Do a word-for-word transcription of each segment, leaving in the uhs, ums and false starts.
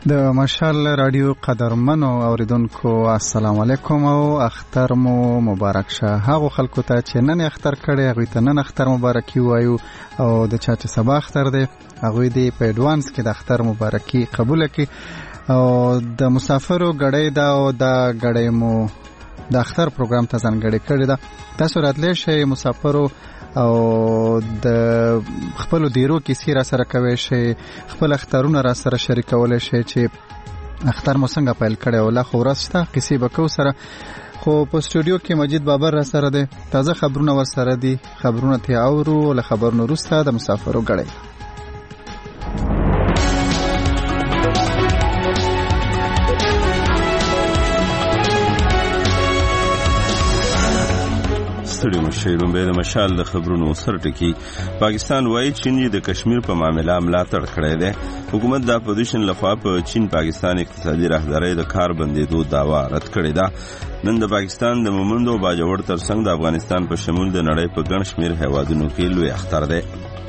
د مشال رادیو قدرمنو اوریدونکو السلام علیکم او اختر مو مبارک شه. هغه خلکو ته چې نن اختر کړي هغه ته نن اختر مبارکي وایو او د چا چې سبا اختر دی هغه دې په ایڈوانس کې د اختر مبارکي قبول کړي. او د مسافرو غړې دا او د غړې مو د اختر پروګرام ته ځانګړی کړی دا. تاسو راتلی شئ مسافرو او د خپل ډیرو کیسې را سره کوي شي، خپل اخترونه را سره شریکول شي چې اختر مو څنګه پیل کړي او لا خو ورسته کیسې بکو سره. خو په سټوډیو کې مجید بابر را سره دی، تازه خبرونه ور سره دي، خبرونه ته اورو له خبرونو وروسته د مسافرو غړي. ستړي مشیرون به د مشال د خبرونو سر ټکی. پاکستان وایي چین د کشمیر په معاملې ملاتړ کړی دی. حکومت د اپوزیشن لخوا په چین پاکستان اقتصادي راهدارۍ د کار بندېدو دعوا رد کړې ده. نن د پاکستان د مومندو باجوړ ترڅنګ د افغانستان په شمول د نړۍ په ګڼ شمېر هیوادونو کې لوی اختر دی.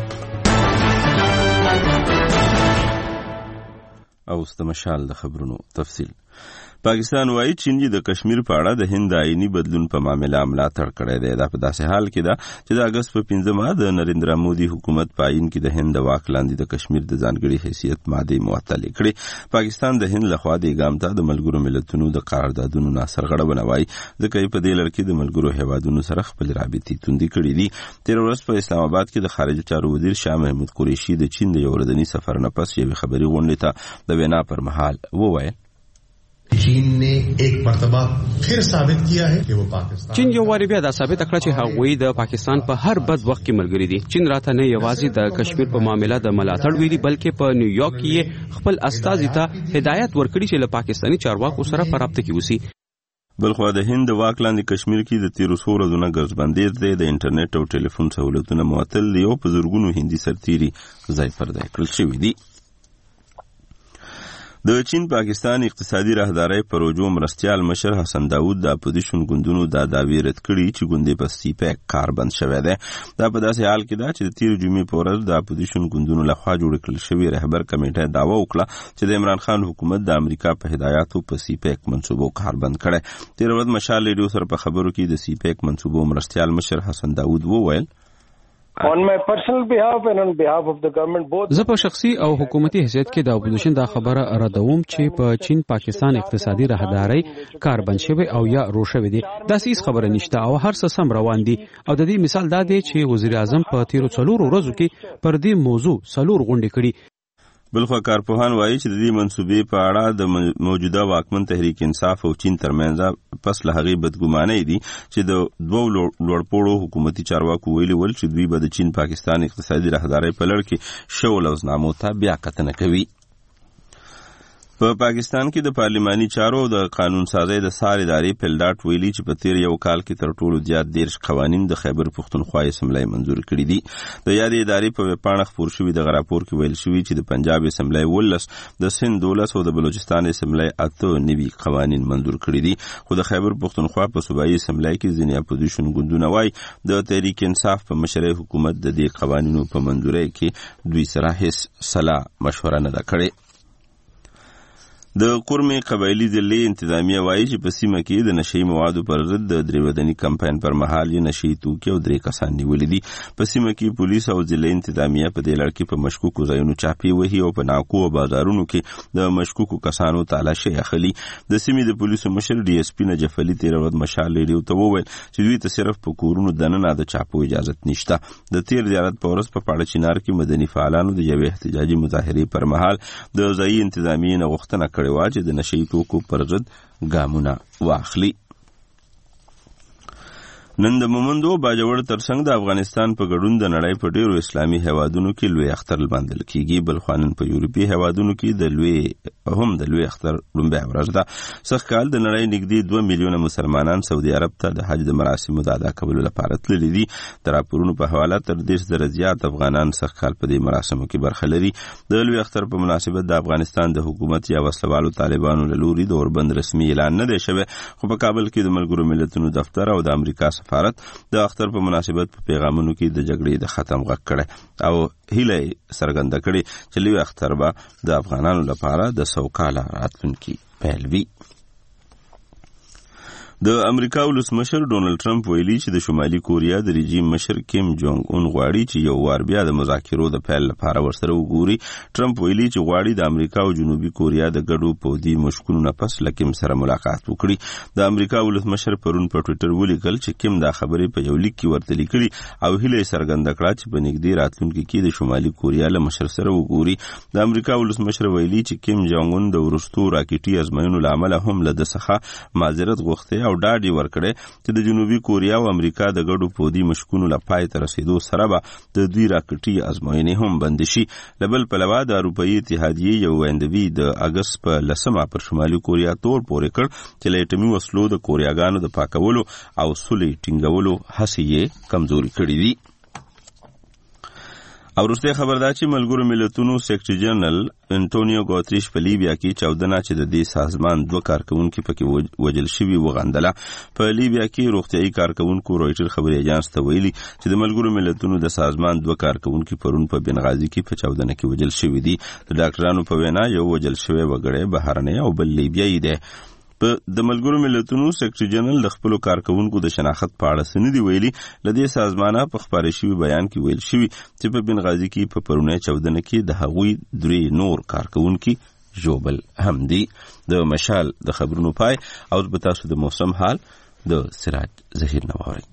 او ست مشال د خبرونو تفصیل. پاکستان وایي چین د کشمیر په اړه د هند آئینی بدلون په معاملې ملاتړ کړی دی. دا په داسې حال کې ده چې د اگست په پنځمه د نریندرا مودي حکومت په آئین کې د هند د واک لاندې د کشمیر د ځانګړي حیثیت مادې معطلې کړې. پاکستان د هند لخوا د اقدام ته د ملګرو ملتونو د قراردادونو نه سرغړونه وایي، ځکه په دې لړ کې د ملګرو هیوادونو سره خپل رابطې توندې کړې دي. تیر ورځ په اسلام آباد کې د خارجه چارو وزیر شاه محمود قریشي د چین د یو ورځني سفر نه پس یوې خبري غونډې ته د وینا پر مهال وویل چین نے ایک مرتبہ پھر ثابت کیا ہے کہ وہ پاکستان چین یو واری بیا دا ثابت کړ چې هغوی د پاکستان په هر بد وخت کې ملګری دي. چین راته نه یوازې د کشمیر په معاملې د ملاتړ ویلي بلکې په نیویارک کې خپل استازي ته هدایت ورکړي چې له پاکستاني چارواکو سره په رابطه کې وسی. بلخوا د هند د واک لاندې کشمیر کې د تیرو څو ورځو نه ګرځبندېز دی. د انټرنیټ او ټلیفون سہولتونه معطل دي او په زرګونو هندي سرتیري ځای پر ځای کړل شوي دي. د چین پاکستان اقتصادي راهدارۍ پروژو مرستیال مشر حسن داود د اپوزیشن ګوندونو دا دعوی رد کړي چې ګوندې په سی پیک کار بند شوی دی. دا په داسې حال کې ده چې د تیر جمعې په ورځ د اپوزیشن ګوندونو لخوا جوړ کړل شوی رهبر کمیټه دعوه وکړه چې د عمران خان حکومت د امریکا په هدایاتو په سی پیک منصوبو کار بند کړي. تیر ورځ مشال ریډیو سره په خبرو کې د سی پیک منصوبو مرستیال مشر حسن داود وویل On my personal behalf and on behalf of the government both زه په شخصي او حکومتي حیثیت کې د اپوزیشن دا خبره ردوم چې په چین پاکستان اقتصادي راهدارۍ کار بند شوی او یا رو شوی دي. دا هیڅ خبره نشته او هر څه سم روان دي. او د دې مثال دا دی چې وزیر اعظم په تیرو څلورو ورځو کې پر دې موضوع څلور غونډې کړي. بلخوا کارپوهان وایي چې د دې منصوبې په اړه د موجوده واکمن تحریک انصاف او چین ترمنځ پس له هغې بدګمانۍ دي چې د دوو لوړپوړو حکومتي چارواکو ویلي ول چې دوی به د چین پاکستان اقتصادي راهدارۍ په لړ کې شوو لوزنامو ته بیا کتنه کوي. په پا پاکستان کې د پارلماني چارو د قانون سازۍ د سار ادارې پلډاټ ویلي چې په تیر یو کال کې تر ټولو زیات دیرش قوانین د خیبر پښتونخوا اسمبلی منظور کړي دي. د یادې ادارې په ویبپاڼه خپور شوي دغه راپور کې ویل شوي چې د پنجاب اسمبلی ولس، د سند دولس او د بلوچستان اسمبلی اته نوي قوانین منظور کړي دي. خو د خیبر پښتونخوا په صوبایي اسمبلی کې ځینې اپوزیشن ګوندونه وایي د تحریک انصاف په مشرۍ حکومت د دې قوانینو په منظورۍ کې دوی سره هیڅ سلا مشوره نه ده کړې. د قرمې قبایلي ضلع انتظامیه وایي چې په سیمه کې د نشهیي موادو پر ضد د درې وداني کمپاین پر مهال یې نشهیي توکي او درې کسان نیولي دي. په سیمه کې پولیس او ضلع انتظامیه په دې لړ کې په مشکوکو ځایونو چاپې وهي او په ناکو او بازارونو کې د مشکوکو کسانو تالاشۍ اخلي. د سیمې د پولیسو مشر ډي اس پي نجف علي تېره ورځ مشال ریډیو ته وویل چې دوی ته صرف په کورونو دننه د چاپو اجازت نشته. د تیر زیارت په ورځ په پاړه چنار کې مدني فعالانو د یوې احتجاجي مظاهرې پر مهال د ځایي انتظامیې نه غوښتنه کړې وه چې د نشهیي توکو پر ضد ګامونه واخلي. نن د مومندو باجوړ ترڅنګ د افغانستان په ګډون د نړۍ په ډیرو اسلامي هیوادونو کې لوی اختر لمانځل کیږي. بلخوا نن په یورپي هیوادونو کې د لوی هم د لوی اختر لومړۍ ورځ ده. سږ کال د نړۍ نږدې دوه میلیونه مسلمانان سعودي عرب ته د حج د مراسمو د ادا کولو لپاره تللي دي. د راپورونو په حواله تر دېرش زره زیات افغانان سږ کال په دې مراسمو کې برخه لري. د لوی اختر په مناسبت د افغانستان د حکومت یا وسلوالو طالبانو له لوري د اوربند رسمي اعلان نه دی شوی، خو په کابل کې د ملګرو ملتونو دفتر او د امریکا سفارت د اختر په مناسبت په پیغامونو کې د جګړې د ختم غږ کړی او هیله څرګنده کړې چې لوی اختر به د افغانانو لپاره د سوکاله راتلونکي پیل وي. د امریکا ولسمشر ډونلډ ټرمپ ویلي چې د شمالي کوریا د رژیم مشر کیم جونګ اون غواړي چې یو وار بیا د مذاکرو د پیل لپاره ورسره وګوري. ټرمپ ویلي چې غواړي د امریکا او جنوبي کوریا د ګډو پودي مشکونو نه پس له کیم سره ملاقات وکړي. د امریکا ولسمشر پرون په ټوئیټر ولیکل چې کیم دا خبرې په یو لیک کې ورته لیکلي او هیله څرګنده کړه چې په نږدې راتلونکي کې د شمالي کوریا له مشر سره وګوري. د امریکا ولسمشر ویلي چې کیم جونګ اون د وروستو راکټي ازموینو له امله هم له ده څخه معذرت غوښتي او ډاډ یې ورکړی چې د جنوبي کوریا او امریکا د ګډو پودي مشکونو له پای ته رسیدو سره به د دوی راکټي ازموینې هم بند شي. له بل پلوه د اروپایي اتحادیې یو ویندوي د اګست په لسمه پر شمالي کوریا تور پورې کړ چې له اټومي وسلو د کوریاګانو د پاکولو او سولې ټینګولو هڅې یې کمزوري کړې دي. او وروسته خبر ده چې ملګرو ملتونو سیکرټري جنرال انټونیو ګوتریش په لیبیا کې چاودنه چې د دې سازمان دوه کارکونکو پکې وژل شوي وغندله. په لیبیا کې روغتیايي کارکونکو رويټر خبري اژانس ته ویلي چې د ملګرو ملتونو د سازمان دوه کارکونکو پرون په بنغازي کې په چاودنه کې وژل شوي دي. د ډاکټرانو په وینا یو وژل شوی وګړی بهرنی او بل لیبیایي دی. په د ملګرو ملتونو سیکرټري جنرال د خپل کارکونکو د شناخت په اړه سندې ویلي. لدې سازمانه په خبري شوی بیان کې ویل شوی چې په بنغازي کې په پرونی چاودنه کې د هغوی درې نور کارکونکو جوبل هم دي. د مشال د خبرونو پای او په تاسو د موسم حال د سراج ظهیر نووري.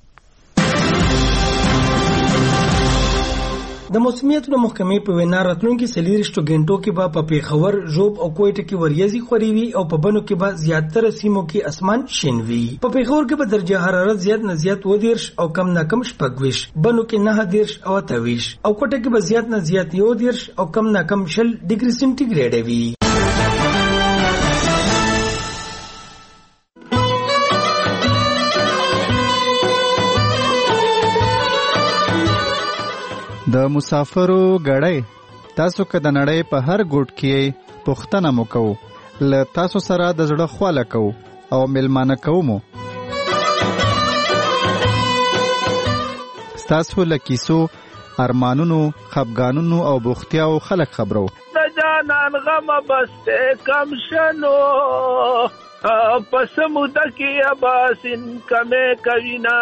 د موسمیاتو محکمې په وینا راتلونکي سلیریشتو غنټو کې به په پیښور، ژوب او کوټه کې وریځي خوريوي او په بنو کې به زیاتره سیمو کې اسمان شین وي. په پیښور کې به درجه حرارت زیات نه زیات ودیرش او کم نه کم شپږويش، بنو کې نه دیرش او اتويش او کوټه کې به زیات نه زیات یو دیرش او کم نه کم شل ډیګري سنټیګریډ وي. د مسافرو غړی تاسو که د نړۍ په هر ګوټ کې پوښتنه مو کوو له تاسو سره د زړه خواله کوو او ملمانه کوو مو ستاسو له کیسو ارمانونو خفګانونو او بوختیاو خلک خبرو د جانان غم بسته کم شنو پس موده کې اباسین کمه کوینا.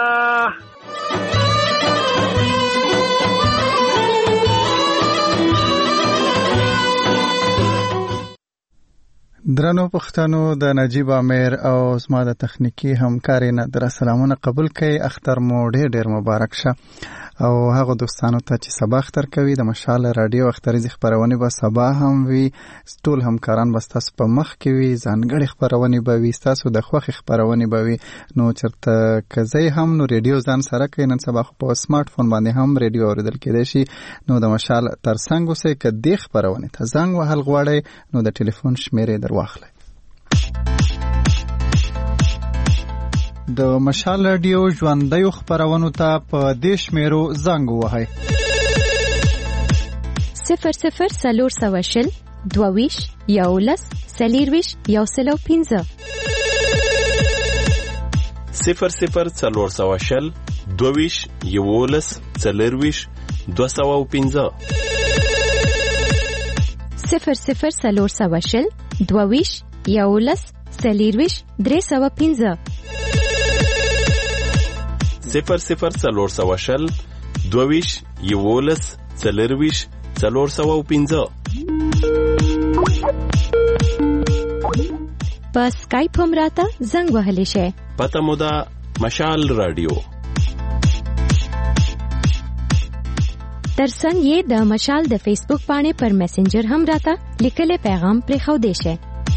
درنو پښتنو د نجیب امیر او زما د تخنیکی همکارینه در سلامونه قبول کړئ. اختر مو ډېر ډېر مبارک شه او هغه دوستانو ته چې سبا اختر کوي د مشال رادیو اختري خبرونه به سبا هم وي. ټول همکاران به تاسو په مخ کې وي، ځانګړي خبرونه به وي، تاسو د خوخي خبرونه به وي. نو چرته کزي هم نو رادیو ځان سره کوي. نن سبا په سمارټ فون باندې هم رادیو اوریدل کېدای شي. نو د مشال ترڅنګ اوسه کې د خبرونه ته زنګ وهل غواړي نو د ټلیفون شمیرې در واخلئ. د مشال رادیو ژوندۍ خبرونه ته په دیش میرو زنګ وهاي صفر صفر سلور سواشل دوویش یولس سلیرویش یوسلو پینزه صفر صفر سلور سواشل دوویش یولس سلیرویش دوسو پینزه صفر صفر سلور سواشل دوویش یولس سلیرویش درې سوه پینزه صفر صفر سلور سوه شل دوویش یولس څلرویش څلور سوه پنځه. په سکایپ هم راته زنګ وهلی شئ. پته مو ده مشال رادیو. ترڅنګ یې د مشال د فیسبوک باندې پر میسنجر هم راته لیکلی پیغام پرېښودی شئ.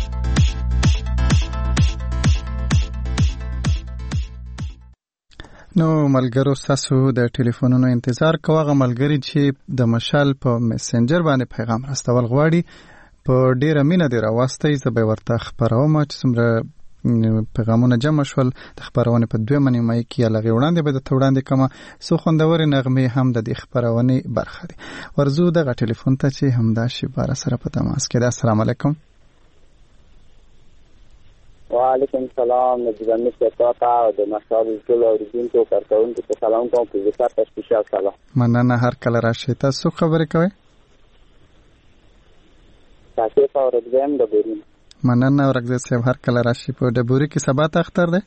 نو ملګرو تاسو د ټلیفونونو انتظار کوه. هغه ملګری چې د مشال په میسنجر باندې پیغام راستول غواړي په ډیره مینه دی راوستئ. زه به ورته خبروم چې څومره پیغامونه جمع شول د خبرونه په دوه منی مای کې لغې وړاندې به د توړاندې کما سو خوندور نغمه هم د دې خبرونه برخه دي. ورزو دغه ټلیفون ته چې همدا شی بار سره په تماس کې ده. السلام علیکم. وعلیکم السلام نجیب امیر صاحب او د مشال ټول اوریدونکو کارکونکو ته سلام کوم په ذکر تشکیل سلام مننه هر کله راشي تاسو خبرې کوئ تاسو په ورځم د بوري مننه ورګزه صاحب هر کله راشي په د بوري کې سبا ته اختر ده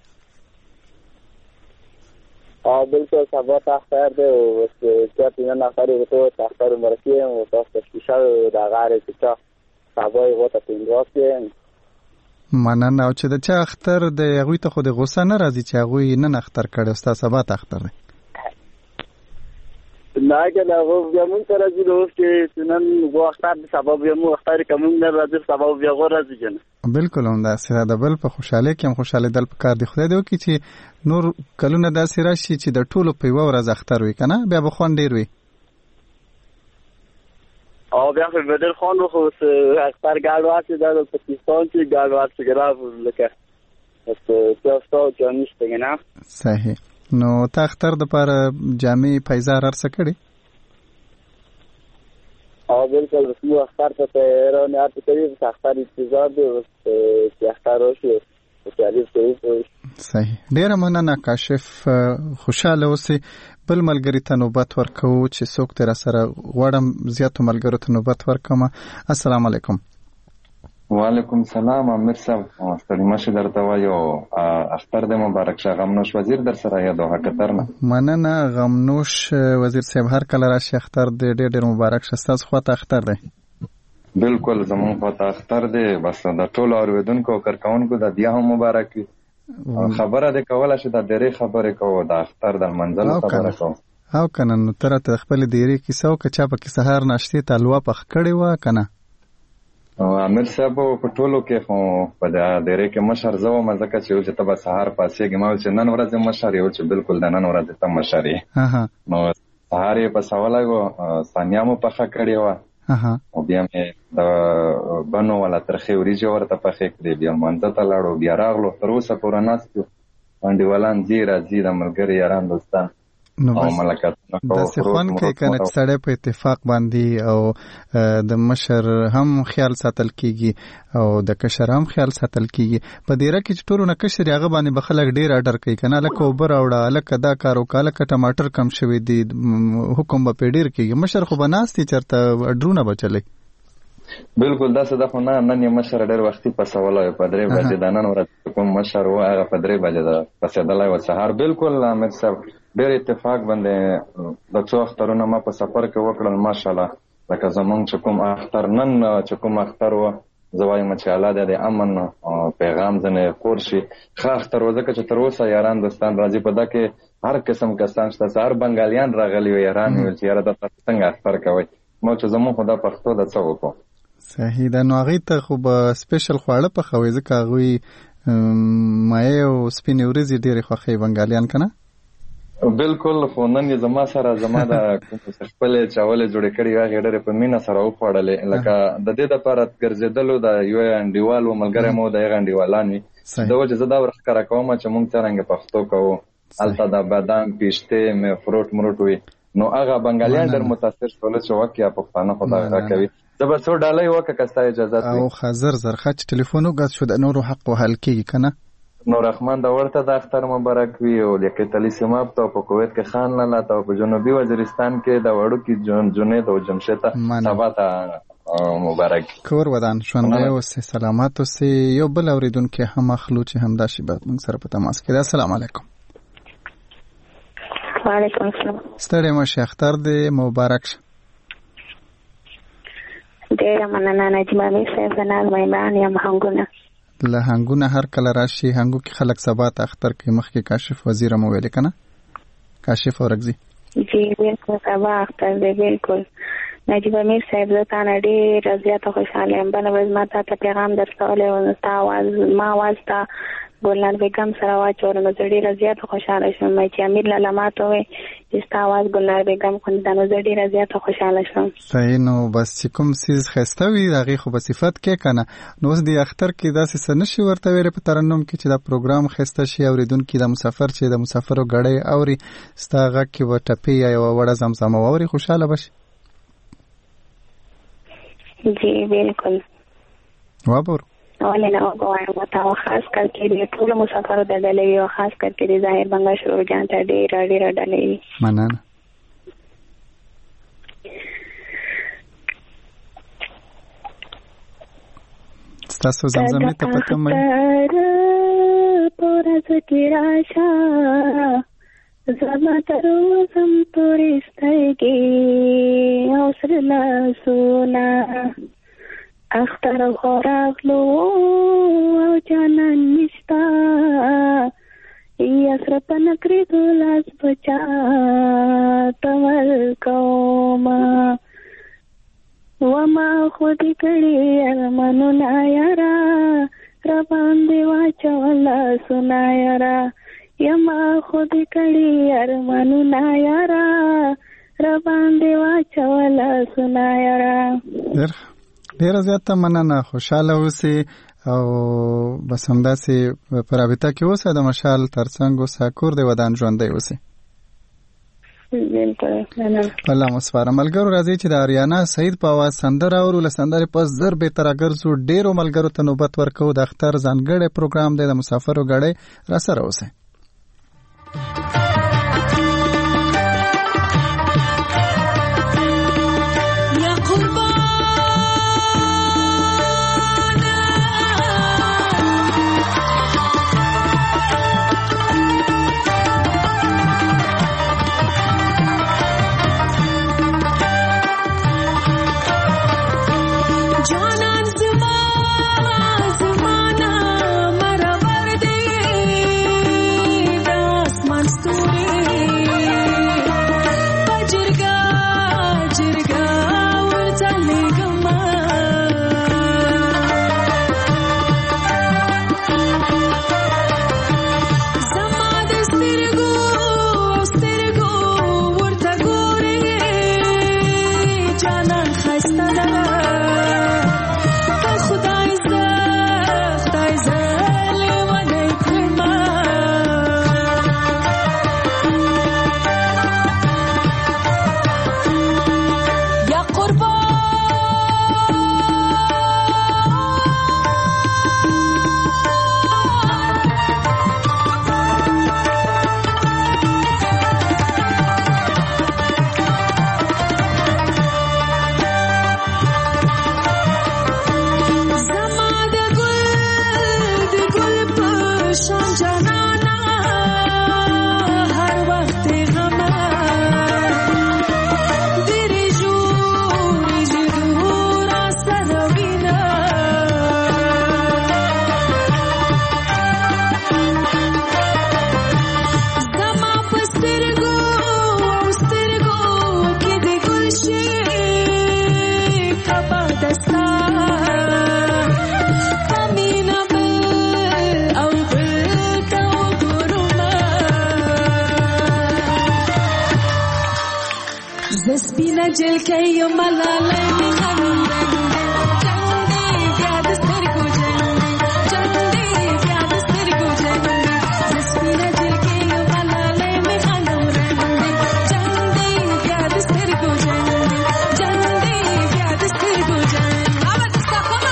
او بالکل سبا ته اختر ده او چې په نه اختر وته اختر مرکه او تاسو تشکیل د غاره چې سبا یې وته پیندوسه مننه او چې د چا اختر د هغوی ته خو د غوسه نه راځي چې هغوی نن اختر کړی او ستا سبا ته اختر دی نه کنه هغه بیا مونږ ته راځي نو چې نن غو اختر د سبا بیا مو اختر کوم نه راځي سبا بیا غو راځي کنه بالکل همداسې ده د بل په خوشحالۍ کې هم خوشحالۍ دل پکار دی خدای دې وکړي چې نور کلونه داسې راشي چې د ټولو په یوه ورځ اختر وي که نه بیا به خوند ډېر وي او بیا خو بدر خان خو اختر ګاډوات د پاکستان چې ګاډوات څنګه لکه تاسو ته نشته کنه صحیح نو تا اختر د پر جامع پیزار ارسه کړي او بالکل رسمي اختر ته تیرونه اته کوي اختر انتظار دی چې اختر وشي صحیح ډیره مننه کاشف خوشاله اوسئ بل ملګری ته نوبت ورکو چې څوک تر سره غواړم زیاتو ملګرو ته نوبت ورکم السلام علیکم وعلیکم السلام امیر صاحب ستړي مشه درته وایو اختر دې مبارک شه غمنوش وزیر در سره یا دوه کتر نه مننه غمنوش وزیر صاحب هر کله راشي اختر دې ډېر ډېر مبارک شه تاسو خو ته اختر دی بالکل زمون خو ته اختر دی بس د ټولو اوریدونکو کارکونکو د بیا هم مبارک وي خبره دې کوله چې د ډېرې خبرې کوو د اختر د منځل خبره کوو او کنه نو تر ته خپل ډېرې کیسه او کچا په کې سحر ناشته تلوا پخ کړي و کنه امیر صاحب په ټولو کې خو په ډېرې کې مشر زو مزکه چې چې تبه سحر پاسېږي ما چې نن ورځ مشر یو چې بالکل د نن ورځ ته مشر یې نو سحر یې په سوالګو ثانیا مو پخه کړي و او بیا مې د بنو ولا ترخی وریجو ورته پخې کړې بیا مانځه ته لاړو بیا راغلو تر اوسه پورې ناستو انډیوالان دې راځي د ملګري یاران دوستان نو ملکات د سخن کې کنه سړی په اتفاق باندې او د مشر هم خیال ساتل کیږي او د کشر هم خیال ساتل کیږي په دیره کې چې ټولو نه کشر هغه باندې بخلک ډیر اډر کوي کنه لکه اوبر اوړه لکه دا کارو کاله ک ټماټر کم شوی دی حکم به پیډیر کیږي مشر خو بناستي چرته اډرونه بچلې بالکل دا څه د خو نه نن یې مشر ډېر وختي په سوالای په درې بجې د نن ورځ کوم مشر و هغه په درې بجې د پسېدلای و سهار بالکل امیر صاحب ډېر اتفاق باندې د څو اخترونه ما په سفر کې وکړل ماشاءالله لکه زمونږ چې کوم اختر نن چې کوم اختر و زوایم چې الله دې د امن پیغام ځنه خور شي ښه اختر وځکه چې تر اوسه یاران دوستان راځي په دا کې هر قسم کسان شته سهار بنگالیان راغلي و یاران ویل چې یاره د څنګه اختر کوي ما چې زمونږ خو دا پښتو د څه وکړو صحیح ده نو هغې ته خو به سپیشل خواړه پخوي ځکه هغوی مایع او سپینې وریځې ډېرې خوښوي بنګالیان که نه بالکل خو نن یې زما سره زما د خپلې چاولې جوړې کړې وې هغې ډېرې په مینه سره وخوړلې لکه د دې دپاره ګرځېدلو د یو انډیوال و ملګری مو د هغه انډیوالان وي د وجې زه دا ورښکاره کوم چې موږ څرنګه پښتو کوو هلته د بادام پیشتې فروټ مروټ وي نو هغه بنګالیان ډېر متاثر شول چې واقعا پښتانه خو دغه کوي زه به څو ډالۍ وکړه که ستا اجازت وي او ښه زر زر ښه چې ټلیفون وګد شو د نورو حق وهل کېږي که نه نو رحمان د ورته د اختر مبارک وي او لیکې تلی سیماب ته په کویت کې خان لاله ته په جنوبي وزیرستان کې د وړو کې جنید او جمشید سبا ته مبارک کور ودان ژوندی اوسې سلامت اوسې یو بل اورېدونکی هم اخلو چې همدا شي باید موږ سره په تماس کې ده السلام علیکم وعلیکم السلام ستړی مه شې اختر دې مبارک شه ډېره مننه نجیب امیر صاحب د ناز میدان یم هنګونه له هنګونه هر کله راشي هنګو کې خلک سبا ته اختر کوي مخکې کاشف وزیر مو ویلې که نه کاشف اورکزي جی بالکل سبا اختر دی بالکل نجیب امیر صاحب زه تا نه ډېره زیاته خوشحاله یم بله ورځ ما تا ته پیغام درڅولی و نو ستا اواز ما اواز ته ګلنار بیګم سره واچوله نو زه ډېره زیاته خوشحاله شوم چې امیر لاله ما ته ووایي چې ستا اواز ګلنار بیګم خوندي نو زه ډېره زیاته خوشحاله شوم صحیح نو بس چې کوم څیز ښایسته وي د هغې خو به صفت کې که نه نو اوس د اختر کې داسې څه نه شي ورته ویلی په ترنم کې چې دا پروګرام ښایسته شي اورېدونکي د مسافر چې د مسافرو ګړی اوري ستا غږ کې به ټپې یا یوه وړه زمزمه واوري خوشحاله به شي جی بالکل وابور ولې نه وګوایم ورته او خاص کر کې د ټولو مسافرو د ډلې او خاص کر کې د ظاهر بنګا شروع جان ته ډېره ډېره ډلې مننه. ستاسو زمزمې ته پته مې پورز کې راشه زما تر وزم تورې سترګې او سره لاسونه اختر خوراغلو او جانان نشتا یا سره په نکرې دولاس بچا تول کوما وما خودی کړي ارمانونه یارا را باندې واچولا سنا یارا یما خودی کړي ارمانونه یارا را باندې واچولا سنا یارا. ډیره زیاته مننه، خوشاله اوسئ او بس همداسې په رابطه کې اوسئ، د مشال ترڅنګ اوسئ، کور د ودان ژوندی اوسئ. الله مسواره. ملګرو راځي چې د اریانا سعید په आवाज سندره اورو. له سندرې پس زر به تر اگرزو ډیرو ملګرو ته نوبت ورکو. د اختر ځانګړی پروګرام دی، د مسافرو غړي را سره اوسئ. جل کے یو ملالے می غم چندے یاد سر کو چندے چندے یاد سر کو چندے زسپینا جل کے یو ملالے می غم چندے یاد سر کو چندے چندے یاد سر کو چندے آواز استا کما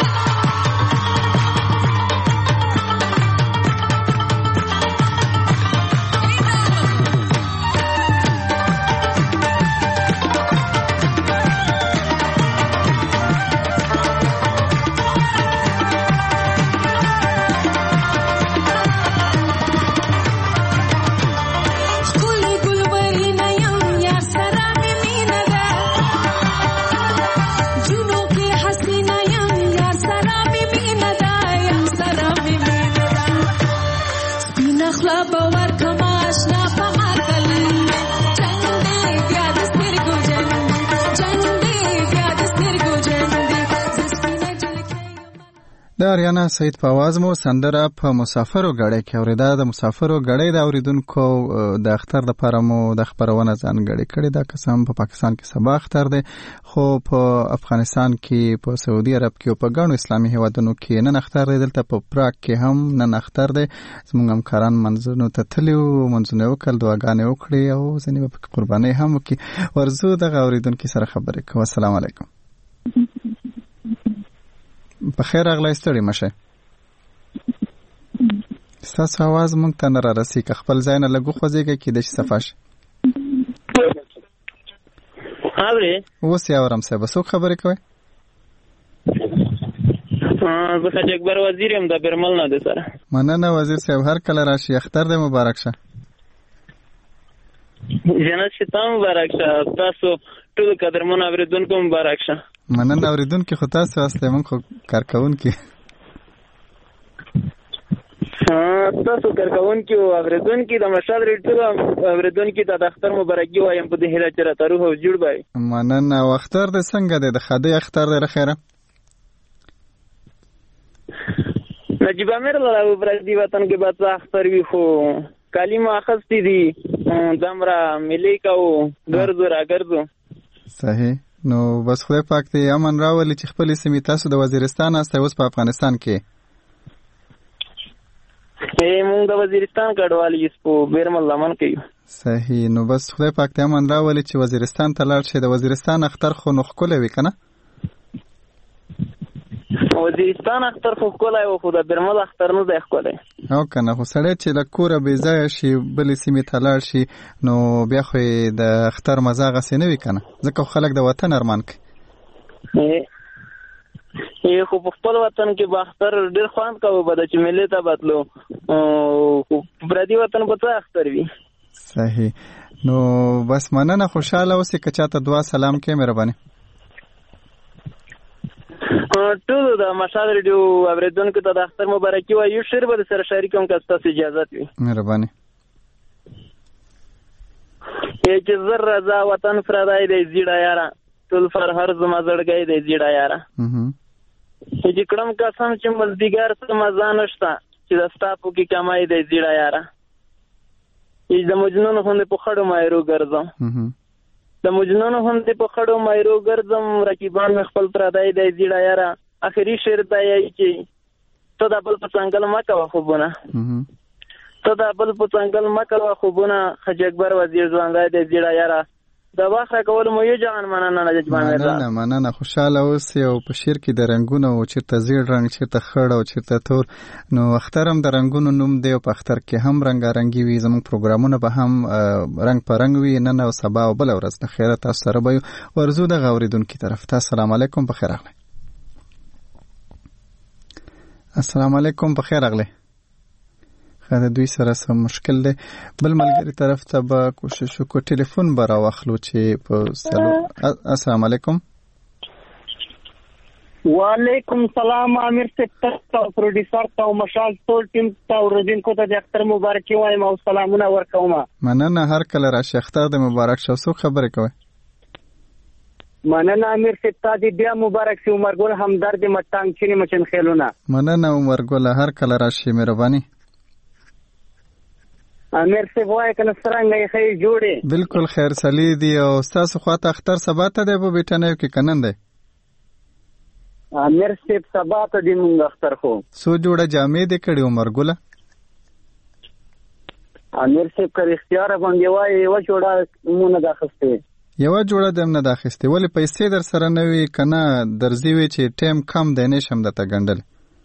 د اریانا سعید په आवाज مو سندره په مسافرو غړې کې اوریدا. د مسافرو غړې د اوریدونکو د اختر د لپاره مو د خبرونه ځانګړې کړې. دا قسم په پاکستان کې سبا اختر دی، خو په افغانستان کې، په سعودي عرب کې او په ګڼو اسلامي هیوادونو کې نن اختر دی. دلته په پراګ کې هم نن اختر دی. زموږ همکاران منځونو ته تللي وو، منځونه وکړل، دعاګانې وکړې او ځینې په قربانۍ هم وکړي. ورځو دغه اوریدونکو سره خبرې کوو. السلام علیکم. په خیر راغلی ستړي مشه. ستاسو आवाज مونږ ته نه رارسي که خپل ځای نه لږ وخوځېږئ کېدای شي صفا شي. اورې اوس یې اورم صاحب. څوک خبرې کوئ؟ زه حاجي اکبر وزیر یم د برمل نه دی سره. مننه وزیر صاحب، هر کله راشي. اختر دی مبارک شه. جنت شي ته مبارک شه. تاسو ټولو قدرمنو اورېدونکو مبارک شه. مننه اورېدونکي خو تاسو یاستئ، موږ خو کارکوونکي. تاسو کارکوونکي او اورېدونکي د مشال ریډیو اورېدونکي ته د اختر مبارکي وایم په دې هیله چې راته روح او جوړ وای. مننه. او اختر دې څنګه دی؟ د ښادۍ اختر دی رخیره؟ نجیب امیر له پردي وطن کې به څه اختر وي، خو کالي مو اخیستې دي، دمره ملي کوو، ګرځو را ګرځو. صحیح. نو بس خدای پاک دې امن راولي چې خپلې سیمې تاسو د وزیرستان هستئ اوس په افغانستان کې. مونږ د وزیرستان کډوال یو په بیرمل لمن کې یو. صحیح. نو بس خدای پاک دې امن راولي چې وزیرستان ته لاړ شئ. د وزیرستان اختر خو نو ښکلی وي که نه؟ وزیرستان اختر خو ښکلی و، خو د بیرمل اختر نه دی ښکلی. او که نه، خو سړی چې له کوره بې ځایه شي بلې سیمې ته لاړ شي نو بیا خو یې د اختر مزه هغسې نه وي که نه؟ ځکه خو خلک د وطن ارمان کوي. یې خو په خپل وطن کې به اختر ډېر خوند کوو، به د چې ملي ته بتلو، خو پردي وطن به څه اختر وي. صحیح. نو بس مننه، خوشحاله اوسئ. که چاته دعا سلام کوې مهرباني. ټولو د مشال ریډیو اورېدونکو ته د اختر مبارکي وایو. یو شعر به د سره شریکوم که ستاسو اجازت وي. مهرباني. ای چې زر رضا وطن پردی دی زیړه یاره، ټول فرهر زما زړګی دی زیړه یاره. چې کړم قسم چې مزدیګر څه مزه نشته، چې د ستا په کې کمای دی زیړه یاره. چې د مجنون غوندې په خړو مایرو ګرځم، د مجنون غوندې په خړو مایرو ګرځم، رقیبان مې خپل پردی دی زیړه یاره. اخري شعر دا یې چې ته د بل په څنګل مه کوه خوبونه، ته د بل په څنګل مه کوه خوبونه، حاجي اکبر وزیر ژوندی دی زیړه یاره. د واخ راکول مو یو جهان مننه نجیب امیر. مننه مننه. خوشحاله اوسئ. او په شعر کې د رنګونو او چېرته زیړ رنګ، چېرته خړ او چېرته تور، نو اختر هم د رنګونو نوم دی او په اختر کې هم رنګارنګي وي. زموږ پروګرامونه به هم رنګ په رنګ وي، نن او سبا او بله ورځ. د خیره تاسو سره به یو. ورځو دغه اورېدونکي طرف ته. السلام علیکم، په خیر راغلی. السلام علیکم، په خیر راغلی. خاطر دوی سره سم مشکل دی. بل ملګری طرف ته به کوشش وکړو، ټلیفون به راواخلو چې په سلو. السلام علیکم. وعلیکم سلام. امیر صاحب ته او پروډوسر ته او مشال ټول ټیم ته اورېدونکو ته د اختر مبارکي وایم او سلامونه ورکوم. مننه. هر کله راشي. اختر دې مبارک شه. څوک خبرې کوئ؟ مننه امیر صاحب ته دې بیا مبارک شي. عمرګل همدرد مټانګ چینی مچن خیلونه. مننه عمرګل، هر کله راشي. مهرباني. امیر صاحب وایي کنه څرنګه یې ښې جوړې؟ بالکل خیر سلی دی. او ستاسو خواته اختر سبا ته دی په بیټنیو کې که نن دی؟ امیر صاحب سبا ته دی مونږ اختر. خو څو جوړه جامې دې کړې عمرګله؟ امیر صاحب که رښتیا باندې وایي یوه جوړه مو نه ده اخیستې. یوه جوړه دې هم نه ده اخیستې؟ ولې پیسې در سره نه وي که نه درځي وي چې ټایم کم دی نه شم درته ګنډلی؟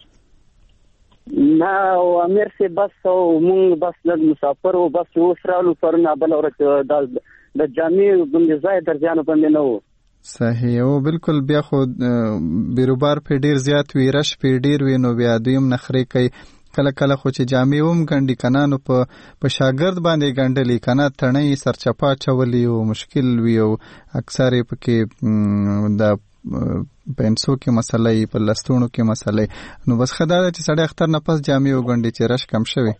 نه امیر صاحب بس مونږ بس لږ مسافر وو، بس اوس رالو پرون بله ورځ د جامې باندې ځای درځیانو باندې نه وو. صحیح. او بالکل بیا خو بیروبار پې ډېر زیات وي، رش پې ډېر وي، نو بیا دوی هم نخرې کوي. کله کله خو چې جامې هم ګنډي که نه نو په په شاګرد باندې ګنډلي که نه تڼۍ سرچپه اچولي او مشکل وي، او اکثر یې پکې د پینسو کې مسله په لستونو کې مسله. نو بس ښه دا ده چې سړی اختر نه پس جامې وګنډي چې رش کم شوي.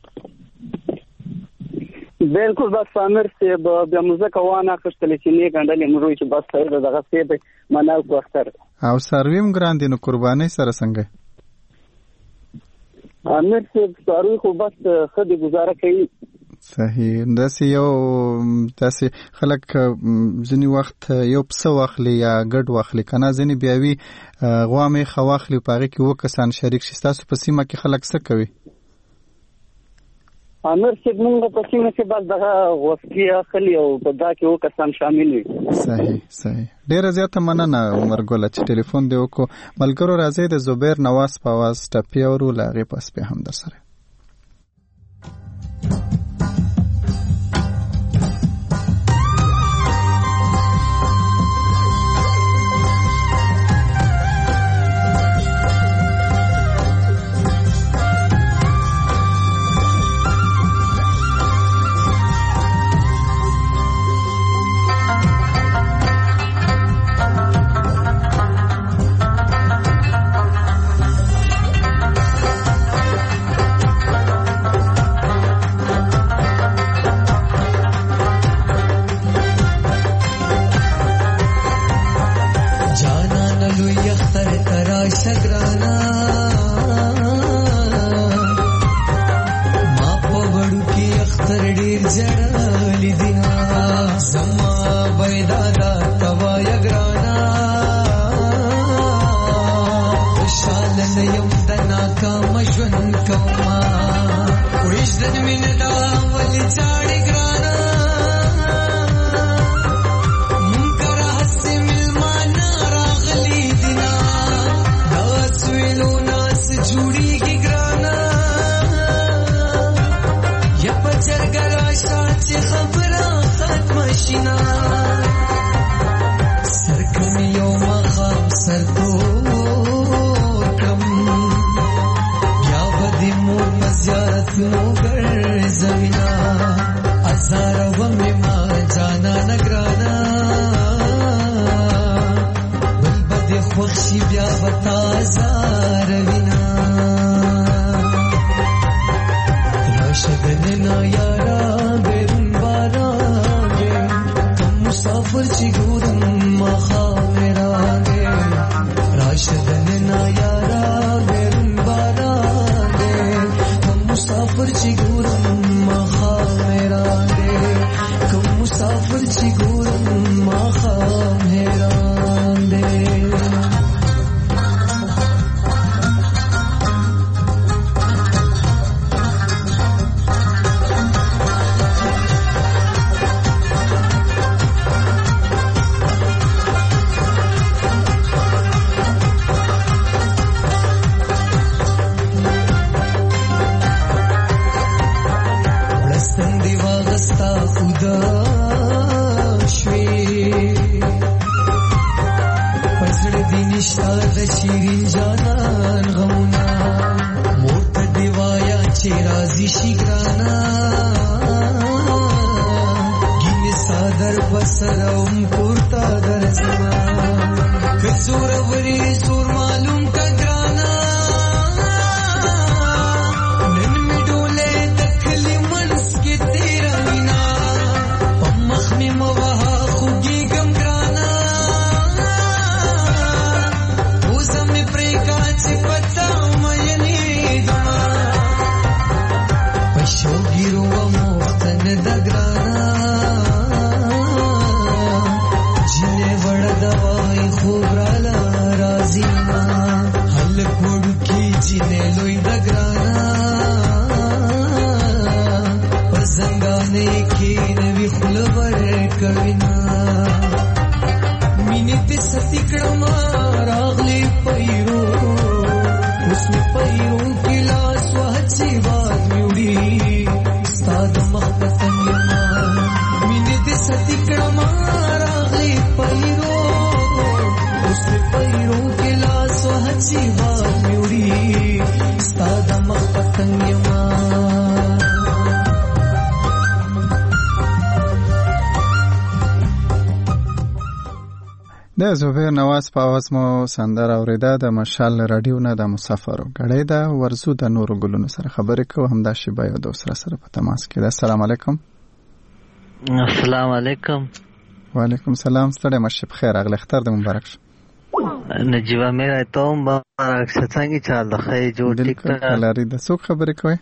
بالکل. بس امیر صاحب بیا مو ځکه وانه اخیستلې چې نه ګنډلې مو چې بس صحیح ده دغه صاحب منع وکړو اختر. او څاروي هم ګران دي، نو قربانۍ سره څنګه؟ امیر صاحب څاروي خو بس ښه دي، ګزاره کوي. صحیح. داسې یو داسې خلک ځینې وخت یو پسه واخلي یا ګډ واخلي که نه، ځینې بیا وي غوا میخه واخلي په هغې کې اووه کسان شریک شي. ستاسو په سیمه کې خلک څه کوي؟ امر چې موږ په سیمه کې بس دغه وسکی اخلي او په دا کې و کسان شامل وي. صحیح صحیح. ډیره زیاته مننه عمر ګل چې ټلیفون دی وکړو. ملګرو راځي د زبیر نواز په आवाज ټپي اورو لاغي پس په هم در سره. د زبیر نواز په आवाज مو سندره اوریده د مشال رادیو نه د مسافرو غړې دا ورزو د نورو ګلونو سره خبرې کوو همدا شی یو دوسر سره په تماس کې ده. السلام علیکم. السلام علیکم. وعلیکم السلام. ستړي مشه بخیر اغلی اختر د مبارک شه. نجیبه مې ته مبارک شه. څنګه چل د خې جوړ ټیک ته لري د څوک خبرې کوي؟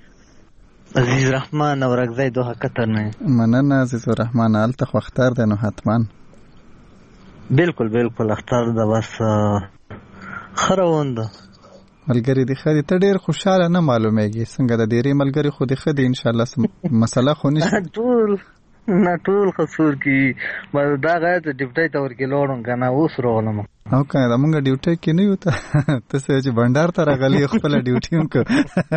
عزیز رحمان اورګزای دوه کتر نه. مننه عزیز رحمان الته خو اختر ده نو حتما بالکل بالکل اختر ده بس خروند ملګری دی خدي ته ډیر خوشاله نه معلومیږي څنګه د ډیری ملګری خو دی خدي ان شاء الله مسله خو نشته ټول نه ټول خسور کی دا غاړه ته ډیپټي تور کې لوړم کنه اوس روغلم او کنه دا مونږ ډیوټي کې نه یو ته ته چې بندر ته راغلی خپل ډیوټي هم کو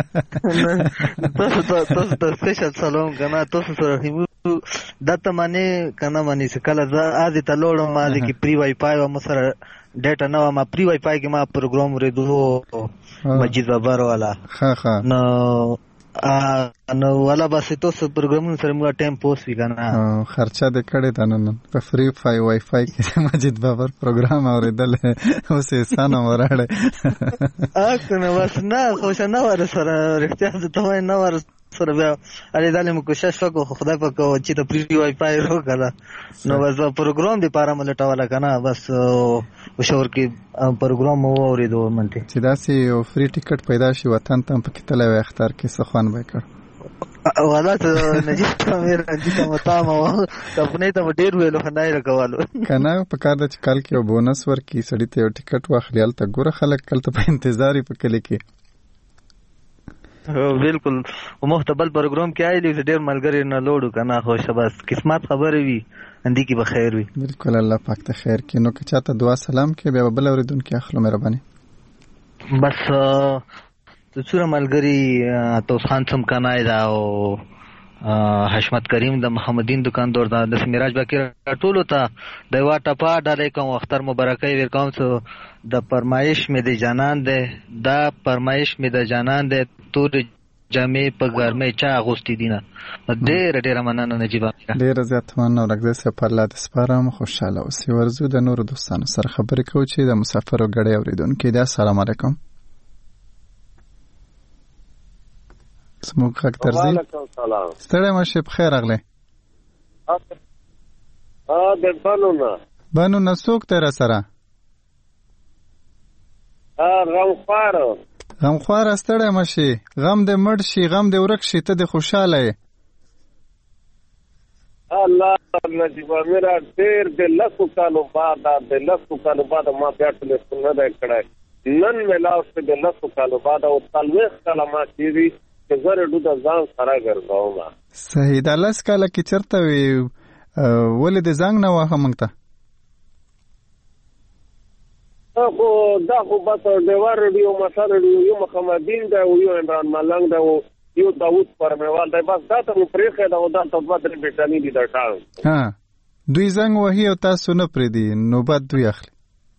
تاسو تاسو ته سپیشل سلام کنه تاسو سره هیمو دته معنی کنه معنی کله دا اځي ته لوړم ما دي کې پری وای پای و مسره ډیټا نو ما پری وای پای کې ما پروګرام ورېدو مجید بابر والا ها ها نو ا نو والا بس تاسو پروګرامونو سره موږ ټایم پوس وکړو خرچه د کړه د نن په فری فای وای فای کې مجید بابر پروګرام اوریدل اوس یې سانه وراړه اته نو بس نه خو شنه ور سره رښتیا د توای نه ور سره بیا علي دالم کوشش وکړو خدای په کو چې ته پری وای فای وکړه نو بس پروګرام دی پاره ملټا والا کنه بس وشور کې پروګرام وو اوریدو منته چې داسې یو فری ټیکټ پیدا شي وطن ته په کتل وي اختر کې سخوان به کړ والا ته نجیب ته مې راځي ته متا ما خپل ته ډیر ویلو خدای راکوالو کنه په کار د چکل کې بونس ورکی سړی ته ټیکټ واخلیال ته ګوره خلک کله ته په انتظار په کلی کې بالکل او محتبل پروګرام کې آیلی ډیر ملګری نه لوړو کنه خو شباس قسمت خبرې وي اندی کې بخیر وي بالکل الله پاک ته خیر کې نو که چاته دعا سلام کې بیا بل اوریدونکو اخلو مهرباني بس ته څوره ملګری توس خان سم کنه دا او حشمت کریم د محمدین دکاندار د سمیراج باکر ټولو ته د واټه پا ډالې کوم اختر مبارکي ور کوم څو د فرمایش مې د جانان ده دا فرمایش مې د جانان ده تور جامې په ګرمه چا غوستي دینه ډېر ډېر مننه نجیب ډېر زیات مننه ورګه سه پر لا د سپارم خوشاله اوسې ورزو د نور دوستانو سره خبرې کوو چې د مسافرو غړي اوریدونکو دا السلام علیکم سموک خاک ترزی وعلیکم سلام ستړی مشه بخیر اغله ا د بانونا بانونا څوک تر سره ا غمخوار غمخوار ستړی مشه غم د مړ شي غم د ورک شي ته د خوشاله الله نجیب میرا ډیر د لسو کالو بعد د لسو کالو بعد ما بیا ټلیفون نه کړای نن ملاو څه د لسو کالو بعد او تلويخ کلمه کیږي زره دو د ځان سره ګرځاوما صحیح د لاس کاله کې چرته وي ولې د زنګ نه واه مونږ ته خو دا خو بس د ور ریډیو مسار ریډیو یو محمدین دا یو عمران ملنګ دا یو داوود پرمیوال دا بس دا ته پرېخه دا دا په بدر بیٹانی دي دا ټاو ها دوی زنګ وهي او تاسو نه پرې دي نوبت دوی اخلي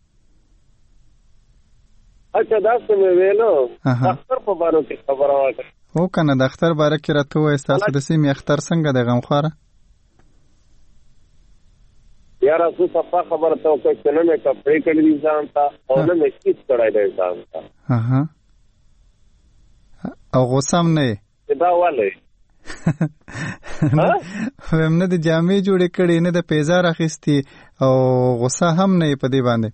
اچھا دا څه مې ویلو اختر په بارو کې خبره وکړه او کنه د اختر باره کې راته وای تاسو د سیمې اختر څنګه د غمخواره یاره څه صفه خبره ته کوي چې نه مې کپړې کړې دي ځان ته او نه مې کیس کړای دی ځان ته ها او غوسم نه دا والے هم نه د جامې جوړې کړې نه د پیزار اخیستي او غوسه هم نه په دې باندې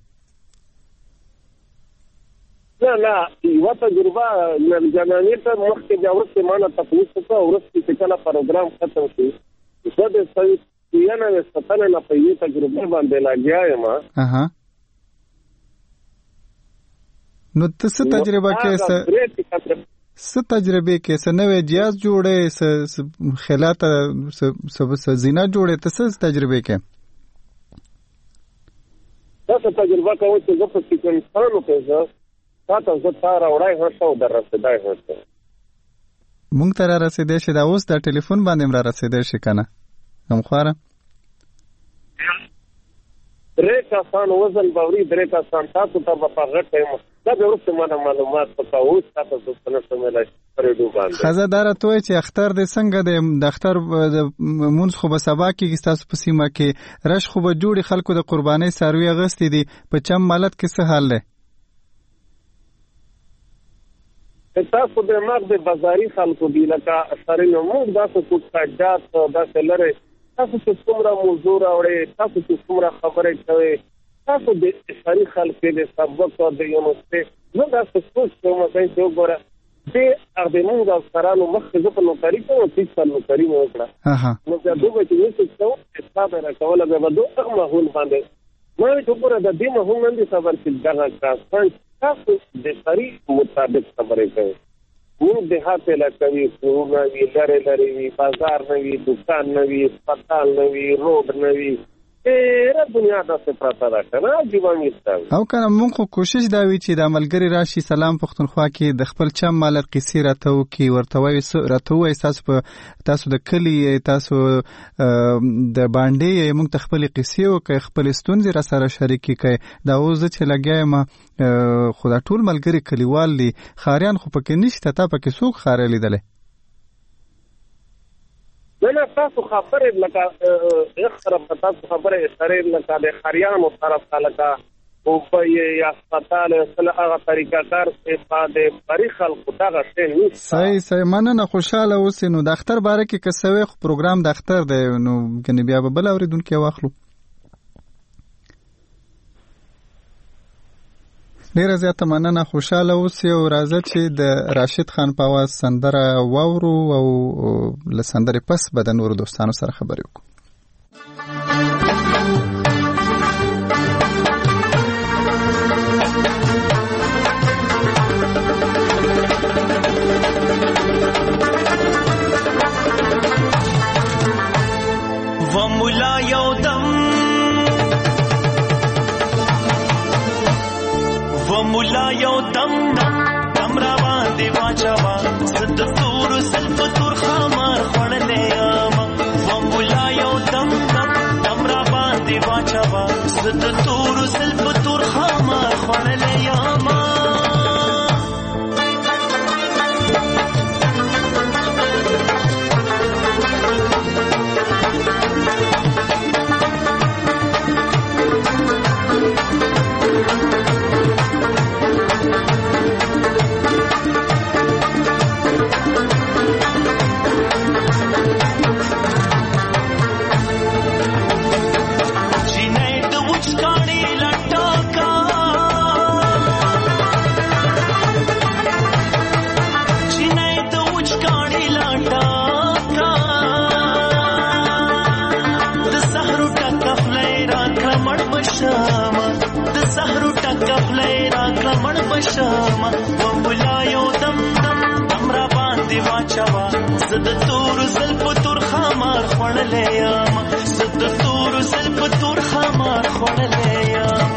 نه نه یو تجربه جنانی ته مخکې د ورسته مانه تاسو ته ورسته چې کله پروګرام ختم شي زه د سوي یانه ستنه نه په یوه تجربه باندې لاګیا یم اها نو تاسو تجربه کې څه څه تجربه کې څه نوې جهاز جوړې څه خلات څه زینا جوړې تاسو تجربه کې تاسو تجربه کوئ چې زه په انسانو کې زه تاسو زه تار اورای هڅه در رسیدای هڅه مونږ ته را رسیدې شي دا اوس د ټلیفون باندې را رسیدې شي کنه هم خواره درې کسان وزن باوري درې کسان تاسو ته په غټه یم دا به ورته مانه معلومات پکا اوس تاسو څه سملای پرېډو باندې خزادار ته چې اختر د څنګه د اختر مونږ خو به سبا کې تاسو په سیمه کې رش خو به جوړي خلکو د قرباني ساروي غستې دي په چم مالت کې څه حال ده تاسو د مغ د بازاري خلکو دی لکه سرینو موږ تاسو کو تاجات تاسو لره تاسو څومره موضوع راوړې تاسو څومره خبرې کوي تاسو د سری خلکو د سبق او د یونیورسيټي نو تاسو څه کومه ځای ته وګوره دې هغه موږ سره نو مخ ځو په نوکری کوو چې په نوکری مو وکړه نو دا دوه چې څه څه حساب راکوله به دوه هغه مهول باندې نو ته وګوره د دې مهول باندې صبر چې دا کار تاسو د سړي مطابق خبرې کوئ. موږ دیهات علاقه وي، کورونه وي، لرې لرې وي، بازار نه وي، دکان نه وي، اسپتال نه وي، روډ نه وي، ډېره دنیا داسې پرته ده که نه، عجیبه میسته وي. او که نه موږ خو کوشش دا وي چې دا ملګري راشي سلام پښتونخوا کې د خپل چم مالت کیسې راته وکړي، ورته وایي راته ووایي تاسو په تاسو د کلي تاسو د بانډې موږ ته خپلې قیسې وکړئ، خپلې ستونزې را سره شریکې کړئ. دا اوس زه چې لګیا یم خو دا ټول ملګري کلیوال دي، ښاریان خو پکې نشته. تا پکې څوک ښاری لیدلی؟ نه نه تاسو خبرې لکه اخره په تاسو خبرې اشارې لکه د ښاریانو طرف ته لکه اوبه یا اسپتال سله هغه طریقهکار د بري خلکو دغه شی نشته. صحیح صحیح مننه، خوشحاله اوسې. نو د اختر باره کې که څه وی خو پروګرام د اختر دی، نو ګنې بیا به بل اورېدونکی واخلو. ډیره زیاته مننه، خوشحاله اوسئ او راځه چې د راشد خان په اواز سندره واورو او له سندرې پس به د نورو دوستانو سره خبرې وکړو. و مولا یو دم و مولا یو دم دم را باندې واچوا زد تور سلف تور خمار خړلې ما و مولا یو دم دم را باندې واچوا زد تور سلف تور خمار خړلې ما شما و مولا یو دم دم دم را باندې واچوا زد تور زلف تور خمار خړلې یم زد تور زلف تور خمار خړلې یم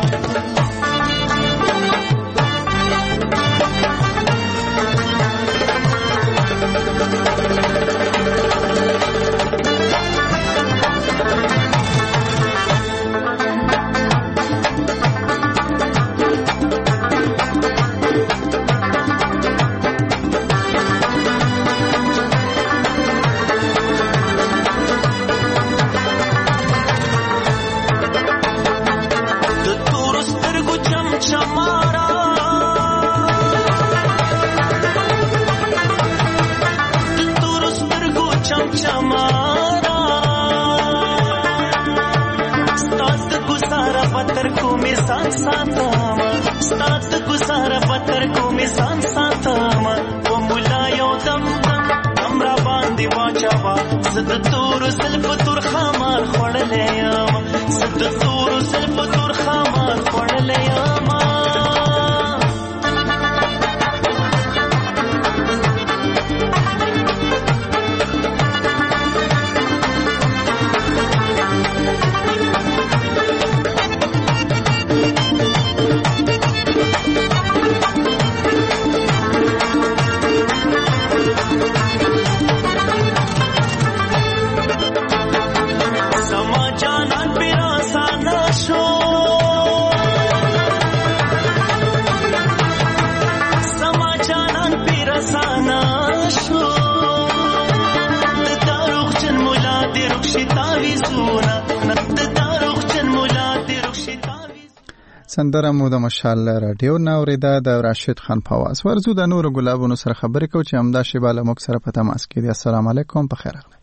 سندره مو د مشال رادیو نه اوریده د راشد خان په आवाज. ورزو د نور ګلابونو سره خبرې کوو چې همدا شیبه له موږ سره په تماس کې دي. السلام علیکم، په خیر راغلی.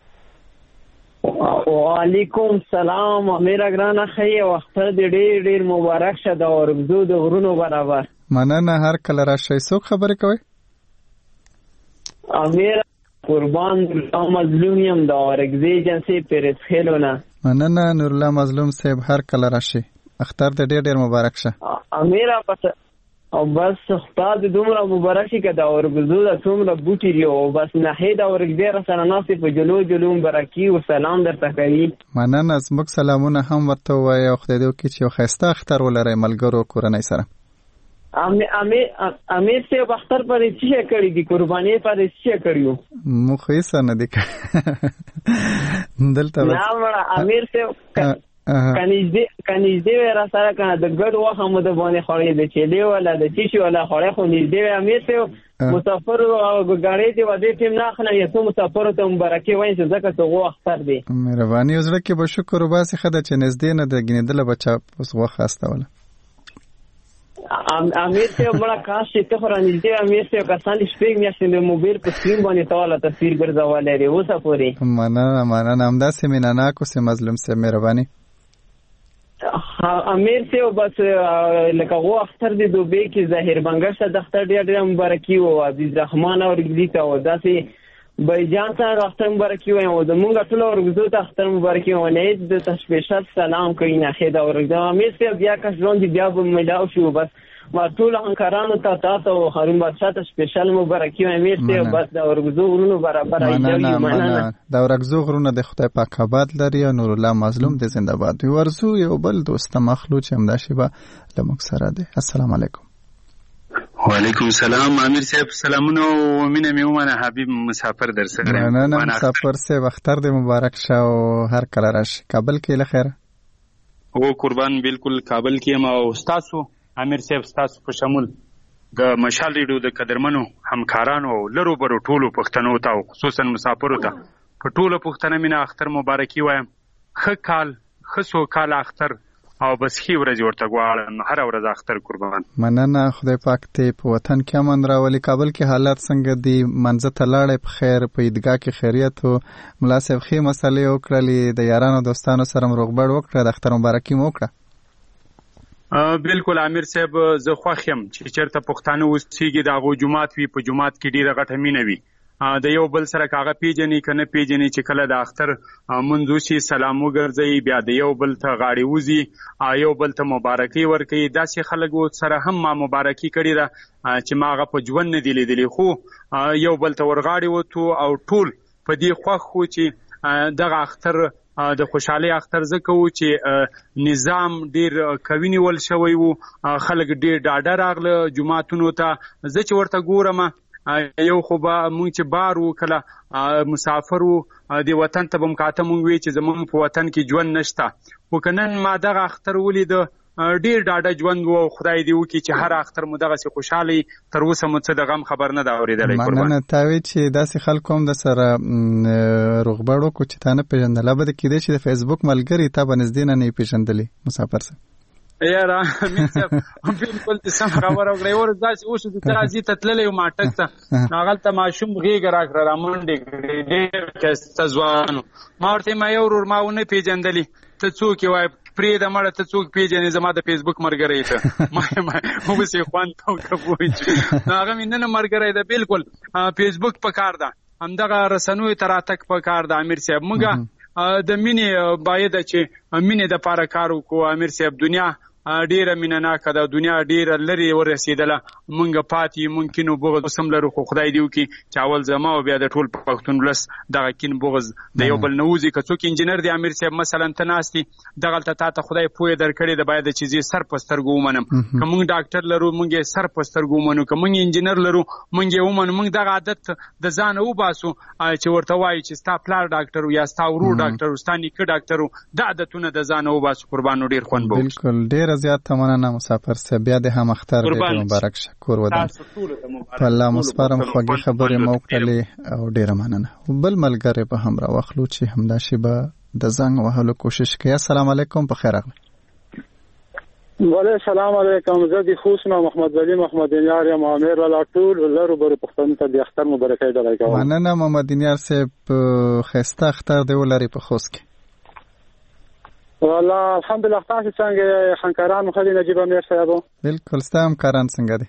وعلیکم سلام، میرا ګرانه خیه وخت دې ډېر ډېر مبارک شه د ورګدو د غرونو برابر. مننه، هر کله راشي. څوک خبرې کوي؟ امیر قربان الله مظلوم یم د ورګزی جنسي پرس خلونه. مننه نور الله مظلوم صاحب، هر کله راشي. اختر دې ډېر ډېر مبارک شه. امیره پس او بس خدای دې دومره مبارک شي که د اورګزو د څومره بوټي دي او بس ناحیې د اورګزې را سره ناستې په جلو جلو مبارکي او سلام درته کوي. مننه. زموږ سلامونه هم ورته ووایه او خدای دې وکړي چې یو ښایسته اختر ولرئ ملګرو کورنۍ سره. امیر صاحب اختر پر څه شی کړی دي؟ قرباني پر څه شی کړیو؟ مو خو هېڅ نه دي دلته نه مړه امیر صاحب کنیزدې وی را سره کنه د ګډ وخت هم د باندې خوړې د چیلې ولا د چیشي ولا خوړې خو نږدې وی امیر صاحب مسافر او ګاړې دی ودې ټیم نه خنه یې ته مسافر ته مبارکي وایي چې ځکه ته غو اختر دی. مهرباني زړه کې به شکر وباسي خدای چې نږدې نه د ګنیدله بچا اوس غو خاسته ولا امیر صاحب مړه کاش چې ته خو را نږدې امیر صاحب کسان شپږ میاشتې د موبایل په سکرین باندې تاواله تصویر ګرځولی دی اوسه پورې. مننه مننه همداسې مینهناک اوسې مظلوم صاحب مهرباني. امیر صاحب بس لکه غو اختر دی دوبۍ کې ظاهر بنګښت د اختر ډېر ډېر مبارکي و عزیز رحمان اورګزي ته و داسې بایجان ته اختر مبارکي وایم او زمونږ ټول اورګزو ته اختر مبارکي وایم د تشبیشات سلام کوي ناخې د اورګزو امیر صاحب بیا که ژوند بیا به ملاو شو بس ما ټول همکارانو ته تاسو او هارون بادشاه ته سپیشل مبارکي وایم امیر صاحب بس د اورګزو غرونو برابر ایجوي مننه. د اورګزو غرونه د خدای پاک آباد لري او نور الله مظلوم د زنده باد وي. ورزو یو بل دوست مخلوق هم دا شیبه لمک سره دی. السلام علیکم. وعلیکم السلام امیر صاحب سلامونه او مینه مې ومنه حبیب مسافر در سره. مننه مسافر صاحب اختر دې مبارک شه او هر کله راشي. کابل کې لخير او قربان بالکل کابل کې ما او تاسو امیر صاحب تاسو په شمول د مشال ریډیو د قدرمنو همکارانو او لرو برو ټولو پښتنو ته او خصوصا مسافرو ته په ټولو پښتنه مینه اختر مبارکي وایم. ښه کال ښه سوکاله اختر او بس ښې ورځې ورته غواړم هره ورځ اختر قربان. مننه خدای پاک ته په وطن کې امن راولي. کابل کې حالات څنګه دي؟ منځه ته لاړې په خیر په عیدګاه کې خیریت او ملا صاحب ښې مسلې وکړلې د یارانو دوستانو سره روغبړ وکړه د اختر مبارکي مو وکړه؟ بالکل امیر صاحب زه خوښ یم چې چېرته پښتانه اوسېږي د هغو جومات وي په جومات کې ډېره غټه مینه وي د یو بل سره کاغه پیژني که نه پیژني چې کله د اختر منځ وشي سلام وګرځي بیا د یو بل ته غاړې وځي یو بل ته مبارکي ورکوي. داسې خلک سره هم ما مبارکي کړې ده چې ما هغه په ژوند نه دي لیدلي خو یو بل ته ورغاړې وتو او ټول په دې خوښ وو چې دغه اختر د خوشحالي اختر ځکه و چې نظام ډیر کوي نیول شوی وو خلک ډیر ډاډه راغله جماعتونو ته. زه چې ورته ګورم یو خو به مونږ چې بار وو کله مسافر وو د وطن ته به مکاته مونږ وی چې زمونږ په وطن کې ژوند نشته خو که نن ما دغه اختر ولید ډیر ډاډه ژوند وو. خدای دې وکړي چې هر اختر مو دغسې خوشحالي تر اوسه مو څه د غم خبر نه ده اورېدلی. مننه تا وی چې داسې خلکو هم د سره روغبړ وکړو چې تا نه پېژندله به د کېدی چې د فیسبوک ملګري تا به نږدې نه نه یې پېژندلي مسافر صاحب. یاره امیر صاحب بالکل دې سم خبره وکړې ور داسې اوس د ترازي ته تللی یم اټک ته هغلته ماشوم غېږه راکړه رامنډې کړې ډېر ښایسته ځوان ما ورته ما یو ورور ما ونه پېژندلي ته څوک یې وایه پرېږده مړه ته څوک پېژنې زما د فیسبوک ملګری ته ما اوس یې خوند کوم که پوه شو نو هغه مې نه نه ملګری ده. بالکل فیسبوک پکار ده همدغه رسنیو ته راتګ پکار ده امیر صاحب. موږ د مینې باید چې مینې دپاره کار وکړو امیر صاحب. دنیا ډیره مینه ناکه ده دنیا ډیره لرې ورسېدله مونږ پاتې ممکن بغض اوس هم لرو خو خدای دې وکړي چې اول زما او بیا د ټول پښتون ولس دغه کین بغض د یو بل نه وځي. که څوک انجینر دی امیر صاحب مثلا ته ناست یې دغلته تا ته خدای پوهې درکړې ده باید چې زه سر په سترګو ومنم. که مونږ ډاکټر لرو مونږ یې سر په سترګو ومنو که مونږ انجینر لرو مونږ یې ومنو. مونږ دغه عادت د ځانه وباسو چې ورته وایي چې ستا پلار ډاکټر و یا ستا ورور ډاکټر و ستا نیکه ډاکټر و دا عادتونه د ځانه وباسو قربانو ډېر خوند به وکړي. بالکل ډېره زیاته مننه مسافر صاحب بیا د هم اختر دې مبارک شه کور ودان په الله مسپارم خوږې خبرې مو وکړلې او ډېره مننه. بل ملګری به هم راواخلو چې همدا شیبه د زنګ وهلو کوشش کوي. السلام علیکم په خیر راغلی. وعلیکم السلام علیکم زه د خوشنو محمد ولی محمد یار یم امیر ولا ټول لرو برو پښتون ته د اختر مبارکي ډالای کوم. مننه محمد یار صاحب خسته اختر دی ولري په خوست کې. والله الحمدلله تاسو څنګه همکاران خالي نجيب امیر صاحب؟ بالکل ستاسو همکاران څنګه دي؟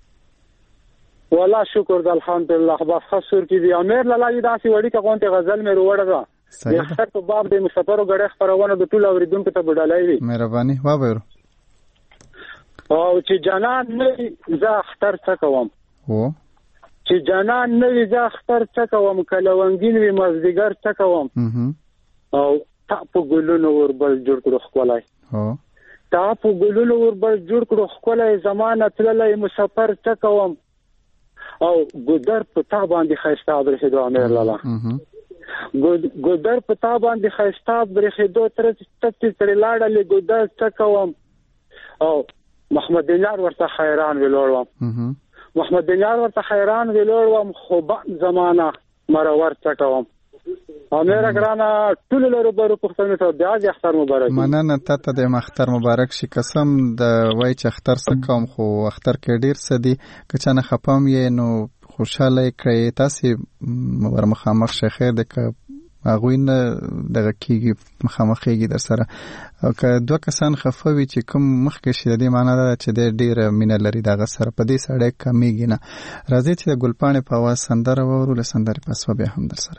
والله شکر د الحمدلله بس خسور کې دی امیر لاله داسې وړي که غونته غزل مې وروړه ده د اختر په باب د مسافرو غړې خبرونه د ټول اوریدونکو ته بدلای وي. مهرباني وابه او چې جانان نه زه اختر څه کوم هو چې جانان نه وي زه اختر څه کوم کله ونګین وي مازدیګر څه کوم او تا په ګلونو وربل جوړ کړو ښکلی هو تا په ګلونو وربل جوړ کړو ښکلی زمانه تللی مسافر څه کوم او ګودر په تا باندې ښایسته برېښېدو امیر لالا ګودر په تا باندې ښایسته برېښېدو تر تپې ترې لاړلې ګودر څه کوم او محمد دینار ورته حیران ویلوړ وم محمد دینار ورته حیران ویلوړ وم خو زمانه مرور څه کوم امیر ګرانا ټول لرو برو پښتنو ته بیا د اختر مبارک مننه ته ته د اختر مبارک شي قسم د وای چې اختر څه کوم خو اختر کې ډیر څه دي که چا نه خپم یې نو خوشاله کړئ تاسو ورمخامخ شیخه د هغوی نه دغه کېږي مخامخېږي در سره او که دوه کسان خفه وي چې کوم مخکې شي د دې معنا ده چې د ډېره مینه لري دغه سره په دې سړی کمیږي نه راځئ چې د ګلپاڼې په اواز سندره واورو له سندرې پس به بیا هم در سره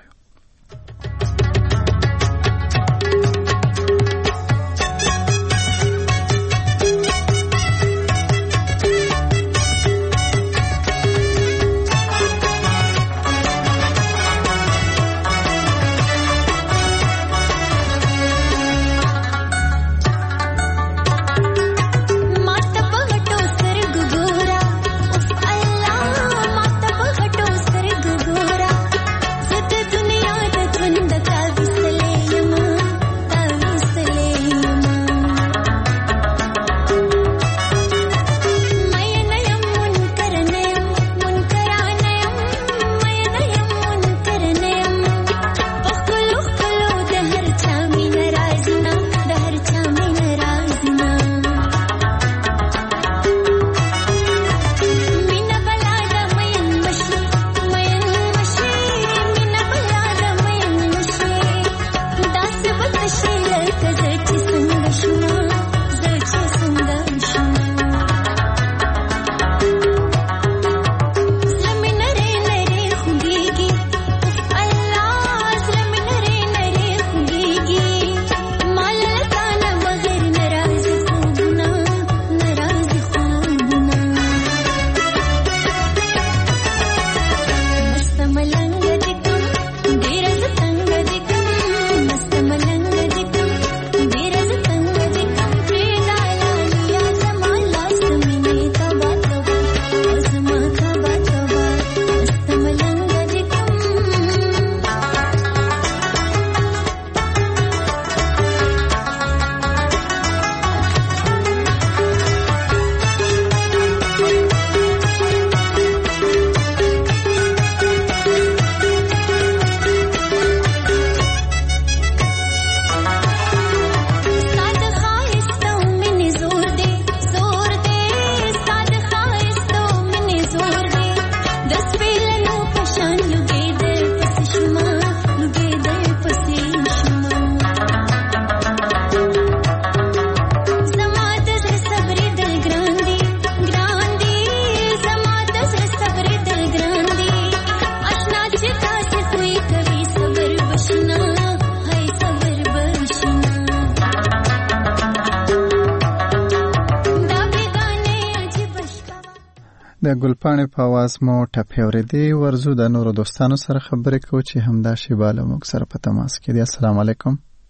د ګلپاڼې په आवाज مو ټپې اورېدې ورزو د نورو دوستانو سره خبرې کوو چې همدا شیباله موږ سره په تماس کې دي السلام علیکم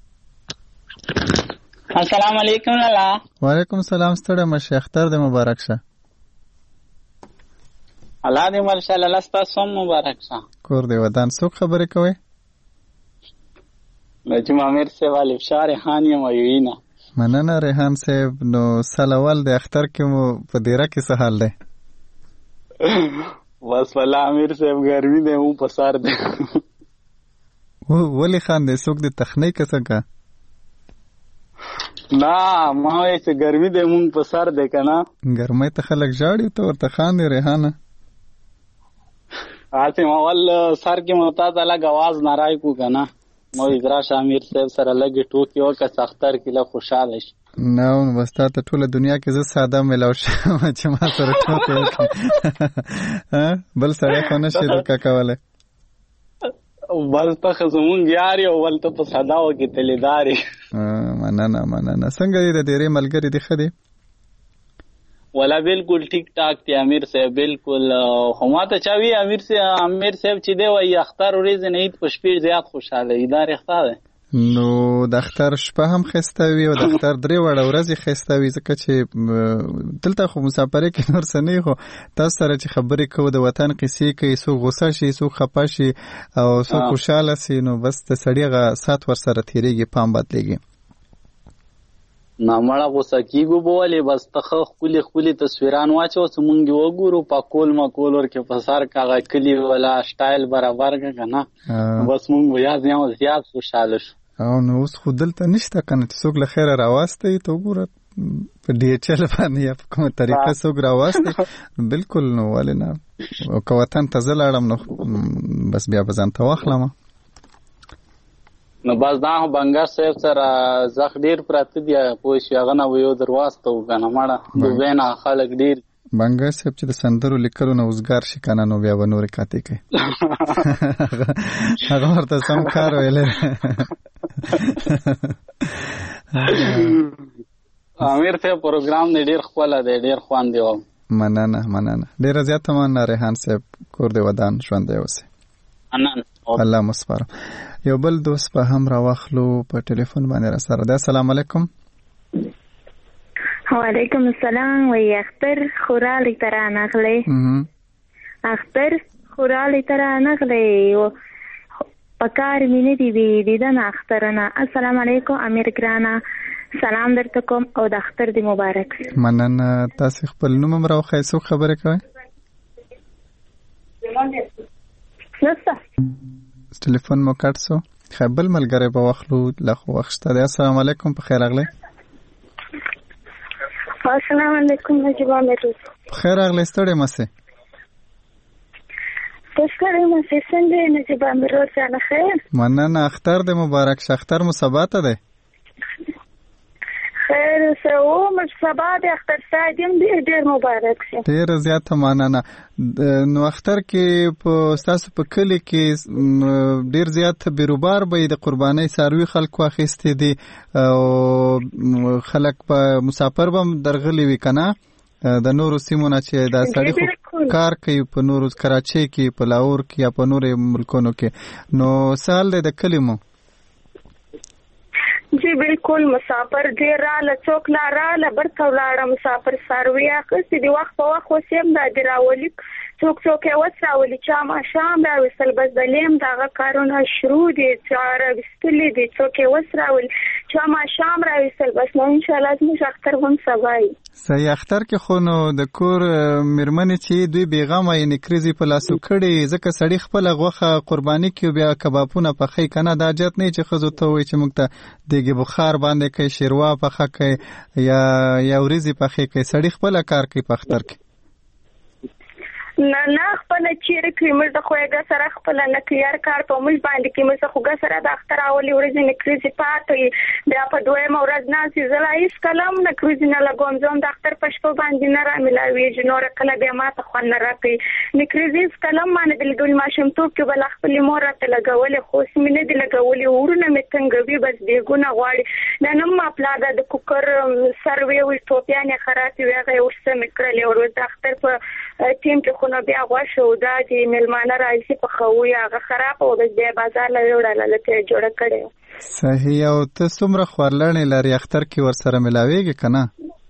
السلام علیکم لالا وعلیکم السلام ستړی مشه اختر دې مبارک شه الله دې ماشاء الله ستاسو مبارک شه کور دې ودان څوک خبرې کوي نجم امیر سے والي افشار ریحان یم وینا مننه ریحان صاحب نو سلوال د اختر کې مو په دیره کې څه حال دی بس والله امیر صاحب ګرمي دی مو په سر دی ولی خان دې څوک د تخنۍ کسه کا نه ما یې چې ګرمي دی مو په سر دی کنه ګرمۍ ته خلک ژاړي ته ورته خان دی ریحانه آته ما ول سر کې متا تعالی غواز نارای کو کنه مو اجرا شامیر صاحب سره لګي ټوکی او که اختر کې له خوشاله شي نو بس تا ته ټوله دنیا کې زه ساده ملاو شم چې ما سره ټوکی وکړي بل سره خو نشي دوکه کوله بل ته زمون یاري او ول ته په صداو کې تلیداري مننه مننه څنګه دې د ډېرې ملګری دي خدي ولا بالکل ټیک ټاک دی امیر صاحب بالکل. خو ما ته چا وی امیر صاحب امیر صاحب چې دی وایي اختر ورځې نه عید په شپې زیات خوشحاله وي. دا رښتا ده؟ نو د اختر شپه هم ښایسته وي او د اختر درې واړه ورځې ښایسته وي، ځکه چې دلته خو مسافرۍ کې نور څه نه خو تاسو سره چې خبرې کوو د وطن قصې کوي، څوک غوسه شي څوک خفه شي او څوک خوشحاله شي، نو بس د سړي هغه ساعت ورسره تېرېږي، پام بدلېږي. نامړه غوسه کېږو به ولې بس ته ښه ښکلي ښکلي تصویران واچوه چې مونږ یې وګورو، پاکول ماکول ورکې په سر که هغه کلي والا سټایل برابر که که نه بس مونږ به یا زیات خوشحاله شو. او نو اوس خو دلته نشته که نه چې څوک له خیره راواستی ته وګوره په ډي ایچ ایل باندې یا په کومه طریقه څوک راواستی بالکل. نو ولې نه، او که وطن ته زه لاړم نو بس بیا به ځان ته واخلم. نو بس دا خو بنګر صاحب سره زخ ډېر پراته دي پوه شي، هغه نه به یو در واستو که نه مړه دوبۍ نه خلک ډېر. بنګر صاحب چې د سندرو لیکلو نه اوزګار شي که نه نو بیا به نورې کاتې کوي. هغه ورته سم کار ویلی. امیر صاحب پروګرام دی ډېر ښکلی دی، ډېر خوند دی. مننه مننه، ډېره زیاته مننه ریحان صاحب، کور دی ودان ژوندی اوسئ. مننه، الله مو سپارم. یو بل دوست به هم راواخلو په ټلیفون باندې را سره دی. السلام علیکم. وعلیکم السلام. وی اختر خورالی ته رانغلی، اختر خورالی ته رانغلی په کار مې نه دي وي دیدن اخترونه. السلام علیکم امیر ګرانه، سلام درته کوم او د اختر دې مبارک. مننه. تاسو خپل نوم هم راوښایئ، څوک خبرې کوئ؟ ټلیفون مو کټ سو. خیر بل ملګری به واخلو، لا خو وخت شته دی. السلام علیکم، په خیر راغلی. السلام علیکم نجیب امیر. په خیر راغلی، ستړی مه سئ. ستړی مه سئ. څنګه یې نجیب امیر ورځانه خیر؟ مننه، اختر دې مبارک شه. اختر مو سبا ته دی؟ خیر څه ومه سبا د اختر سعید یم ډېر ډېر مبارک شه. ډېره زیاته مننه. نو اختر کې په ستاسو په کلي کې ډېر زیات بیروبار به د قربانۍ څاروي خلکو اخیستې دي او خلک په مسافر به هم درغلي وي که نه د نورو سیمو نه چې دا سړي خو کار کوي په نورو کراچۍ کې په لاهور کې یا په نورو ملکونو کې، نو څه حال دی د کلي مو؟ جی بالکل مسافر ډېر راله، څوک لا راله برته ولاړه مسافر څاروي اخیستې دي وخت په وخت. اوس هم دا د راولي څوک څوک یې اوس راولي، چا ماښام راویستل، بس د لیم دغه کارونه شروع دي، چا راویستلي دي، څوک یې اوس راولي، چا ماښام راویستل. بس نو انشاءالله زموږ اختر هم سبا وي. صحیح. اختر کې خو نو د کور میرمنې چې دوی بېغمه یې نکریزې په لاسو کړي، ځکه سړي خپله غوښه قرباني کوي بیا کبابونه پخوي که نه، دا جت نه چې ښځو ته وایي چې موږ ته دیګې بخار باندې کوي، شیروا پخه کوي یا یا وریځې پخې کوي. سړي خپله کار کوي په اختر کې. نه نه خپله چیرې کوي، موږ د خویږه سره خپله نه کوي، هر کار په موږ باندې کوي. موږ خوږه سره د اختر اولې ورځې نکریزې پاته وي، بیا په دویمه ورځ ناستې زه لا هېڅکله هم نکریزې نه لګوم، زه هم د اختر په شپه باندې نه رامیلاوېږي، نوره کله بیا ما ته خوند نه راکوي. نکریزې هېڅکله هم ما نه دي لګولې، ماشومتوب کې به لا خپلې مور راته لګولې، خو اوس مې نه دي لګولې، ورونه مې تنګوي، بس دیګونه غواړي. نن هم ما پلار د کوکر سروې وي ټوپیانې خرابې وي، هغه یې ورسمې کړلې. ور د اختر په ټیم کې خو نو بیا غوښه او دا چې مېلمانه راځي پخوي هغه خراب او بس بیا بازار له وړاله لکه جوړه کړې. صحیح. او ته څومره خورلڼې لري اختر کې ورسره ملاویږي که نه؟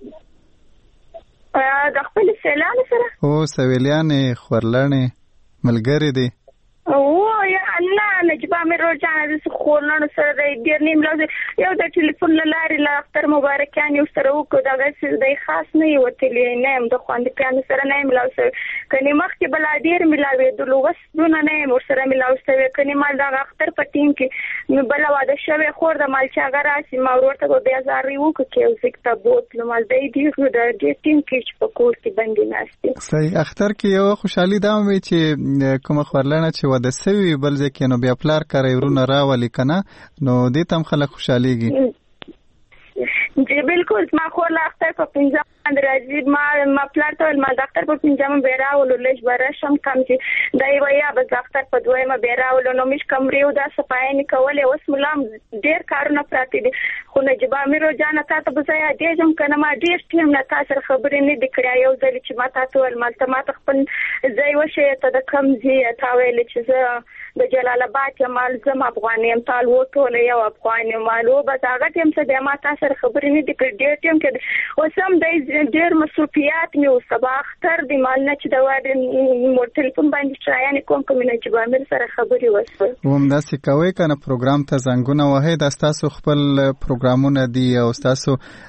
د خپلې سیلانو سره او سویلیانې خورلڼې ملګرې دي؟ او یا الله نجیب امیر روزانه د خورلڼو سره د ډېر نیم لاس یو د ټلیفون له لارې له اختر مبارکیان یې ورسره وکړو، دغسې دی خاص نه یې وتلي، نه یم د خوندپیانو سره نه یم ملاو شوی، کنې مخکې به لا ډېر ملاوېدلو، اوس دونه نه یم ورسره ملاو شوی. کنې ما دغه اختر په ټیم کې بله واده شوې خور د مال چې هغه راسي ما ورته به بیا زارۍ وکړو چې میوزیک ته بوتلو، مال دی ډېر د دې ټیم کې چې په کور کې بندې ناست دي. صحیح. اختر کې یوه خوشحالي دا هم وي چې کومه خورلڼه چې واده سوي بل ځای کې نو بیا پلار کره ورونه راولي که نه، نو دې ته هم خلک خوشحالېږي. جی بالکل. ما خور له اختر په پنځم باندې راځي، ما ما پلار ته ویل ما د اختر په پنځمه بیا راولو، لږ به راشم کم چې دی وایي یا بس د اختر په دویمه بیا راولو. نو موږ کمرې او دا صفایانې کولې، اوس ملا هم ډېر کارونه پراته دي، خو نجیب امیر جان تا ته به زه یادېږم که نه ما ډېر ټیم نه تا سره خبرې نه دي کړې یو ځل چې ما تا ته وویل مالته ما ته خپل ځای وښیې ته د کوم ځای تا ویلې چې زه د جلال آباد یم زم افغان یم تا و ټوله یو افغان یم مالو بس هغه ټیم څه بیا ما تا سره خبرې نه دي کړې ډېر ټیم کې اوس هم دی ډېر مصروفیات مې اوس سبا اختر دی مال نه چې د واده ټلیفون باندې ټرایانې کوم کوم نجیب امیر سره خبرې وشوه همداسې کوئ که نه پروګرام ته زنګونه وهئ دا ستاسو خپل پروګرامونه دي او ستاسو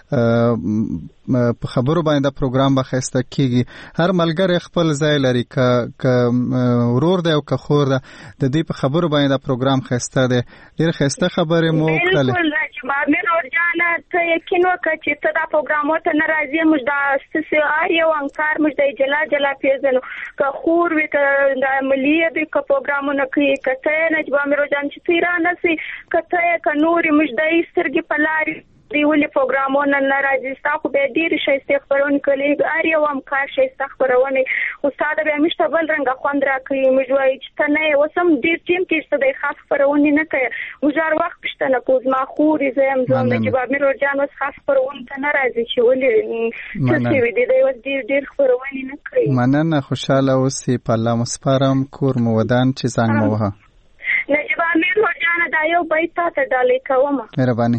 په خبرو باندې دا پروګرام به ښایسته کېږي هر ملګری خپل ځای لري که ورور دی او که خور ده د دې په خبرو باندې دا پروګرام ښایسته دی ډېر ښایسته خبرې مو کړلې نجیب امیر جانه ته یقین وکړه چې ته دا پروګرامو ته نه راځې موږ دا ستاسې هر یو همکار موږ دی جلا جلا پېژنو که خور وي که د عملیه وي که پروګرامونه کوي که ته یې نجیب امیر جان چې ته یې رانسئ که ته یې که نور یې موږ دی سترګې په لارې دی ولې پروګرامونه نه راځي ستا خو بیا ډېرې ښایستې خپرونې کړلې هر یو همکار ښایسته خپرونې خو ستا د بیا موږ ته بل رنګه خوند راکوي موږ وایو چې ته نه یې اوس هم ډېر ټیم کې چې ته دی خاص خپرونې نه کوې موږ هر وخت پوښتنه کوو زما خور یې زه یم زه نجیب امیر جان اوس خاص خپرونې ته نه راځي چې ولې څه شوي دي دی اوس ډېر ډېر خپرونې نه کوي مننه خوشحاله اوسئ په الله مو سپارم کور مو ودان چې زنګ مو وهه نجیب امیر جانه دا یو بیت تا ته ډالۍ کومه مهرباني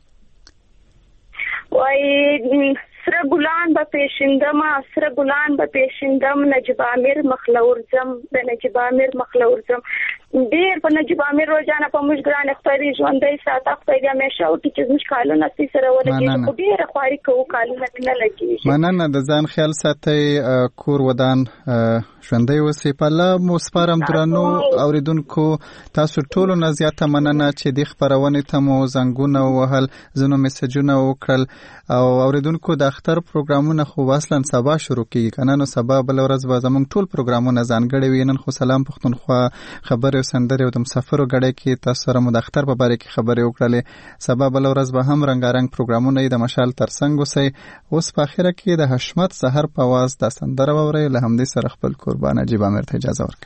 وای سره ګلان به پیشندم سره ګلان به پیشندم نجیب امیر مخلورزم د نجیب امیر مخلورزم ډیر په نجیب امیر روزانه په موږ ګران خپري ژوندۍ ساته خپل همیشه او چې موږ کالونه سي سره ولګي خو ډیر خواري کوو کالونه نه لګي مننه د ځان خیال ساتي کور ودان ژوندۍ وسی په الله مو سپارم درنو اوریدونکو تاسو ټولو نه زیاته مننه چې د خبرونه ته مو زنګونه وهل زنو میسجونه وکړل او اوریدونکو د اختر پروګرامونه خو اصلا سبا شروع کیږي کنه نو سبا بل ورځ به زموږ ټول پروګرامونه ځانګړي وینن خو سلام پښتونخوا خبره سندره او د مسافرو غړي کې تاسو سره مو د اختر په اړه کې خبرې وکړلې سبا بل ورځ به هم رنگارنګ پروګرامونه د مشال ترڅنګ وسي اوس په اخره کې د حشمت سحر په आवाज د سندره ووري له همدې سره خپل قربان نجیب امیر ته اجازه ورکړه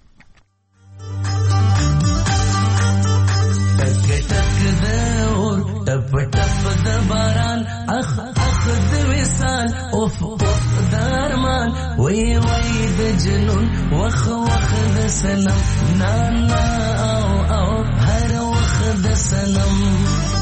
ټپ ټپ د باران اخ اخ د وصال اوف اوف درمان وی وی د جنون وخ وخ د سنم نا نا او او هر وخ د سنم